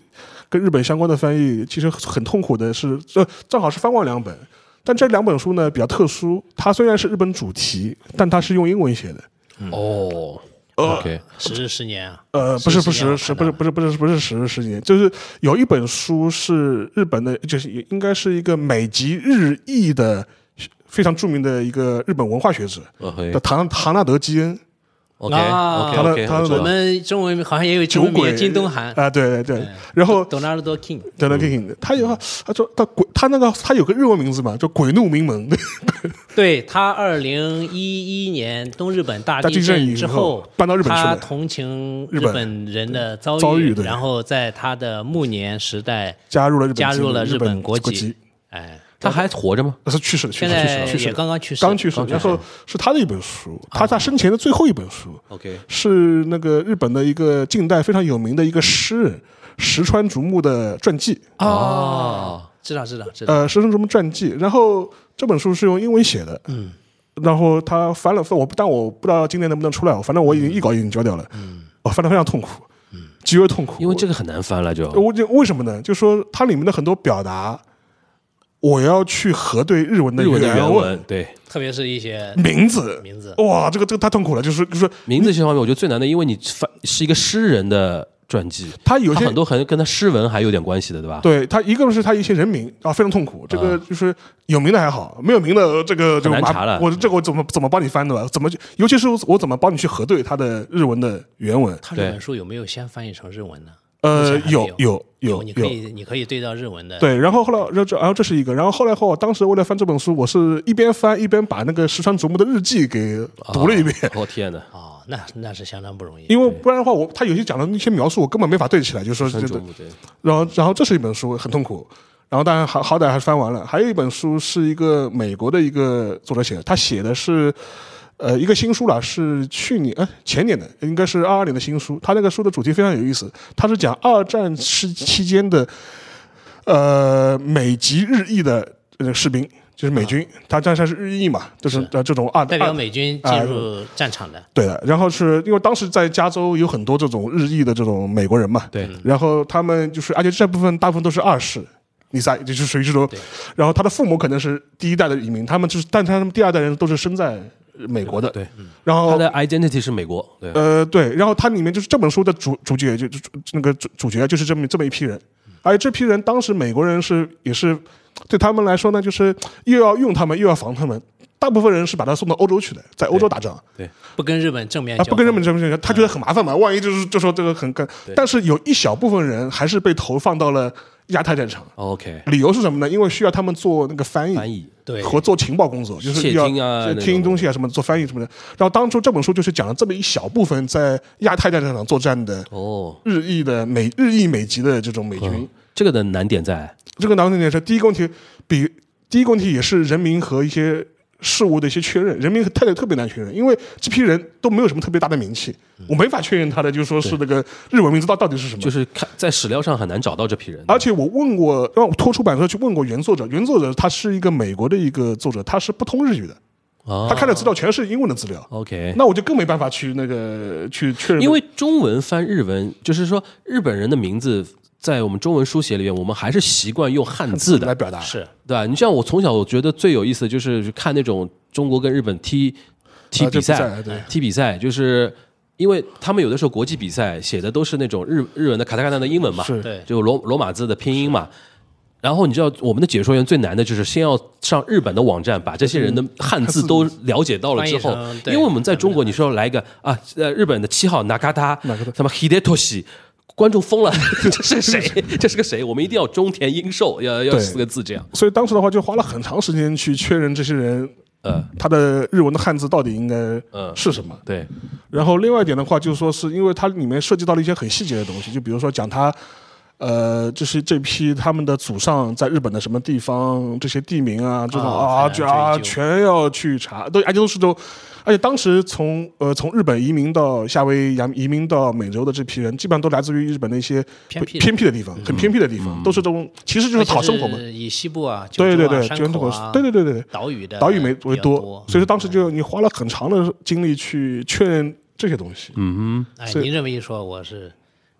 跟日本相关的翻译，其实很痛苦的是，这正好是翻过两本，但这两本书呢比较特殊，它虽然是日本主题，但它是用英文写的。 哦。 呃 OK， 时日十年啊？ 呃，不是不是是不是不是不是不是时日十年，就是有一本书是日本的，就是应该是一个美籍日裔的非常著名的一个日本文化学者，叫唐唐纳德基恩。 OK OK OK， 我们中文好像也有中文名金东涵啊，对对对，然后 Donald King， Donald King， 他有他说他鬼他那个他有个日文名字嘛，叫鬼怒鸣门。 对，他二零一一年东日本大地震之后搬到日本去了， 他同情日本人的遭遇， 遭遇然后在他的暮年时代加入了日本加入了日本国籍。哎。 他还活着吗？ 是去世了， 现在也刚刚去世， 刚去世。然后是他的一本书，他他生前的最后一本书 ，OK， 是那个日本的一个近代非常有名的一个诗人石川竹木的传记。 哦，知道知道知道。 呃，石川竹木传记，然后这本书是用英文写的，嗯，然后他翻了翻，我但我不知道今年能不能出来，反正我已经译稿已经交掉了，嗯，我翻得非常痛苦，嗯，极为痛苦， 因为这个很难翻了就， 我就为什么呢？就说它里面的很多表达。我要去核对日文的原文，对， 特别是一些名字， 名字， 哇，这个这个太痛苦了，就是就是名字这方面，我觉得最难的，因为你翻是一个诗人的传记， 他有些很多很跟他诗文还有点关系的，对吧？ 对他一个是他一些人名啊，非常痛苦，这个就是有名的还好，没有名的这个就难查了。 我这个我怎么怎么帮你翻的吧？怎么尤其是我怎么帮你去核对他的日文的原文？ 他这本书有没有先翻译成日文呢？ 呃，有有有， 你可以你可以对到日文的。 对，然后后来，然后这然后这是一个，然后后来后，当时为了翻这本书，我是一边翻一边把那个石川竹木的日记给读了一遍。 我、哦、天哪！ 哦，那那是相当不容易。 因为不然的话，我他有些讲的那些描述，我根本没法对起来，就说这个。然后然后这是一本书，很痛苦。然后当然好好歹还是翻完了。还有一本书是一个美国的一个作者写的，他写的是。呃，一个新书了，是去年呃前年的，应该是二二年的新书。他那个书的主题非常有意思，他是讲二战时期间的呃美籍日裔的呃士兵，就是美军，啊、他战上是日裔嘛，就是呃这种二代表美军进入战场的。呃、 对的，然后是因为当时在加州有很多这种日裔的这种美国人嘛， 对， 然后他们就是，而且这部分大部分都是二世。第三就是属于这种，然后他的父母可能是第一代的移民，他们就是，但他们第二代人都是生在美国的， 对， 然后他的 identity 是美国，对， 呃，对，然后它里面就是这本书的主主角就那个主主角就是这么这么一批人，而且这批人当时美国人是也是对他们来说呢，就是又要用他们又要防他们，大部分人是把他送到欧洲去的，在欧洲打仗， 对，对不跟日本正面啊，不跟日本正面，他觉得很麻烦嘛，万一就是就说这个很干，但是有一小部分人还是被投放到了。亚太战场 ，OK， 理由是什么呢？因为需要他们做那个翻译， 翻译对， 和做情报工作，就是要听啊， 听东西啊什么，做翻译什么的。然后当初这本书就是讲了这么一小部分在亚太战场作战的哦， 日裔的美日裔美籍的这种美军。 嗯、这个的难点在， 这个难点是第一个问题，比第一个问题也是人民和一些。事物的一些确认，人民特别特别难确认，因为这批人都没有什么特别大的名气，嗯、我没法确认他的，就说是那个日文名字到到底是什么， 就是看在史料上很难找到这批人。 而且我问过，让我托出版社去问过原作者，原作者他是一个美国的一个作者，他是不通日语的，哦、他看的资料全是英文的资料。 OK， 那我就更没办法去那个去确认， 因为中文翻日文，就是说日本人的名字。在我们中文书写里面，我们还是习惯用汉字的来表达， 是对吧？你像我从小我觉得最有意思的就是看那种中国跟日本踢踢比赛， 啊、比踢比赛，就是因为他们有的时候国际比赛写的都是那种日日文的卡塔卡纳的英文嘛， 是就罗罗马字的拼音嘛。然后你知道我们的解说员最难的就是先要上日本的网站，把这些人的汉字都了解到了之后，因为我们在中国你说来一个啊呃日本的七号ナガタ什么 Hidetoshi。观众疯了，这是谁？这是个谁？我们一定要中田英寿，要要四个字这样。 所以当时的话，就花了很长时间去确认这些人，呃，他的日文的汉字到底应该是什么。 呃、对。 然后另外一点的话，就是说是因为它里面涉及到了一些很细节的东西，就比如说讲他，呃，就是这批他们的祖上在日本的什么地方，这些地名啊，这种啊，就啊，全要去查，都而且都是这种。而且当时从呃从日本移民到夏威夷移民到美洲的这批人，基本上都来自于日本的一些偏僻偏僻的地方，很偏僻的地方，都是这种其实就是讨生活嘛。 以西部啊， 对对对， 山口啊， 对对对对对， 岛屿的岛屿为为多，所以说当时就你花了很长的精力去确认这些东西。 嗯哼，哎，您这么一说，我是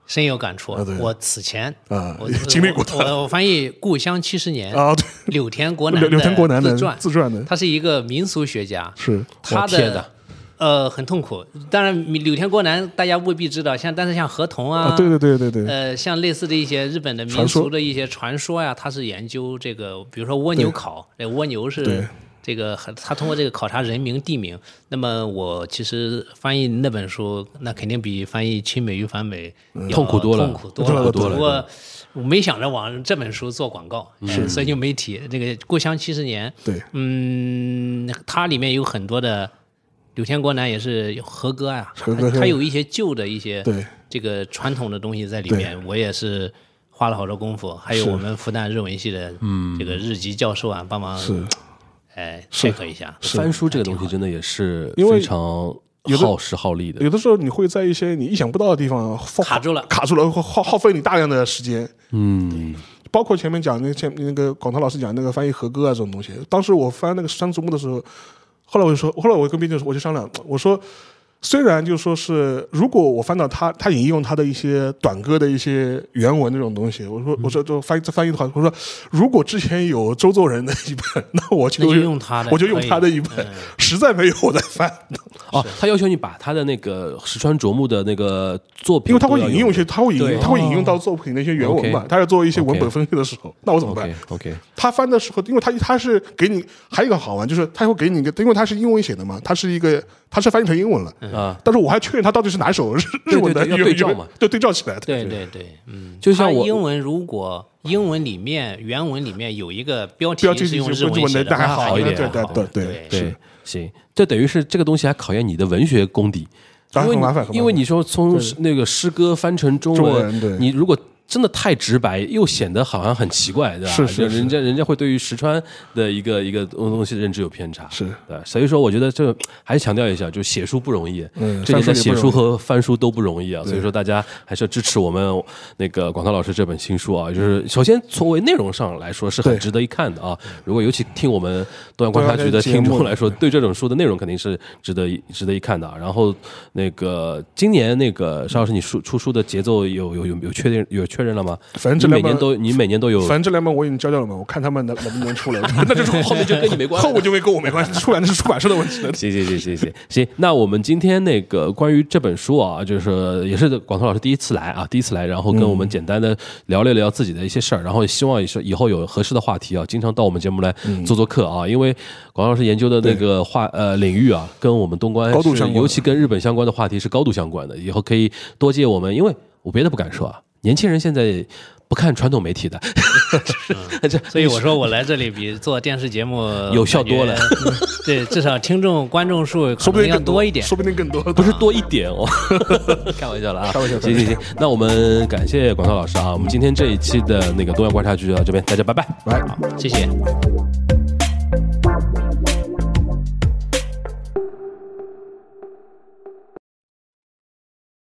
深有感触。 啊、 我此前啊我经历过他， 我, 我, 我翻译《故乡七十年》 啊，对， 柳田国男的柳田国男的自传， 自传的， 他是一个民俗学家， 是他的。呃，很痛苦。当然，柳田国男大家未必知道，像但是像河童啊， 啊对对对对对， 呃，像类似的一些日本的民俗的一些传说呀，他是研究这个，比如说蜗牛考，这蜗牛是这个，他通过这个考察人名地名。那么我其实翻译那本书，那肯定比翻译亲美与反美痛苦多了， 痛苦多了。不过我没想着往这本书做广告，是所以就没提这个《故乡七十年》。 对， 嗯，它里面有很多的。柳田国男也是和歌啊， 和歌他, 他有一些旧的一些对这个传统的东西在里面，我也是花了好多功夫，还有我们复旦日文系的这个日籍教授啊，帮忙哎 check 一下。 翻书这个东西真的也是非常耗时耗力的， 有的时候你会在一些你意想不到的地方卡住了， 卡住了，耗耗费你大量的时间。 嗯， 包括前面讲那前那个广涛老师讲那个翻译和歌啊这种东西，当时我翻那个山竹木的时候。后来我就说，后来我跟编辑我就商量，我说，虽然就说是如果我翻到他他引用他的一些短歌的一些原文那种东西，我说我说就翻译这翻译的话，我说如果之前有周作人的一本，那我就那就用他的， 我就用他的一本，嗯、实在没有我再翻。 哦，他要求你把他的那个石川啄木的那个作品， 因为他会引用一些，他会引用，他会引用到作品的一些原文嘛， okay, 他要做一些文本分析的时候， okay, 那我怎么办 ？OK， okay, 他翻的时候，因为他他是给你还有一个好玩，就是他会给你一个，因为他是英文写的嘛，他是一个他是翻译成英文了啊，但是我还确认他到底是哪首日日文的， 对对对要对照嘛， 对对照起来的， 对对对，嗯， 就像我英文如果英文里面原文里面有一个标题是用日文写的， 那还好一点， 对对对对对，行，这等于是这个东西还考验你的文学功底。因为因为你说从那个诗歌翻成中文，你如果真的太直白，又显得好像很奇怪，对吧？ 是是， 人家人家会对于石川的一个一个东西认知有偏差， 是对。所以说，我觉得这还是强调一下，就写书不容易，嗯，这年代写书和翻书都不容易啊。所以说，大家还是要支持我们那个广涛老师这本新书啊。就是首先作为内容上来说是很值得一看的啊。如果尤其听我们东阳观察局的听众来说，对这种书的内容肯定是值得值得一看的。然后那个今年那个邵老师，你出出书的节奏有有有有确定有。确认了吗？ 反正这每年都你每年都有， 反正这两本我已经交掉了嘛，我看他们能能不能出来， 那就是后面就跟你没关系， 后面就没跟我没关系，出来那是出版社的问题了。 行行行行行行，那我们今天那个关于这本书啊，就是也是广涛老师第一次来啊，第一次来，然后跟我们简单的聊了聊自己的一些事儿，然后希望也是以后有合适的话题啊，经常到我们节目来做做客啊，因为广涛老师研究的那个话呃领域啊，跟我们东关高度相关， 尤其跟日本相关的话题是高度相关的，以后可以多借我们，因为我别的不敢说啊，年轻人现在不看传统媒体的， 嗯、所以我说我来这里比做电视节目有效多了。 对，至少听众观众数可能要多一点， 说不定更多， 不是多一点哦。开玩笑了啊， 开玩笑。 行行行，那我们感谢广涛老师啊，我们今天这一期的那个东阳观察局到这边，大家拜拜， 拜， 好，谢谢。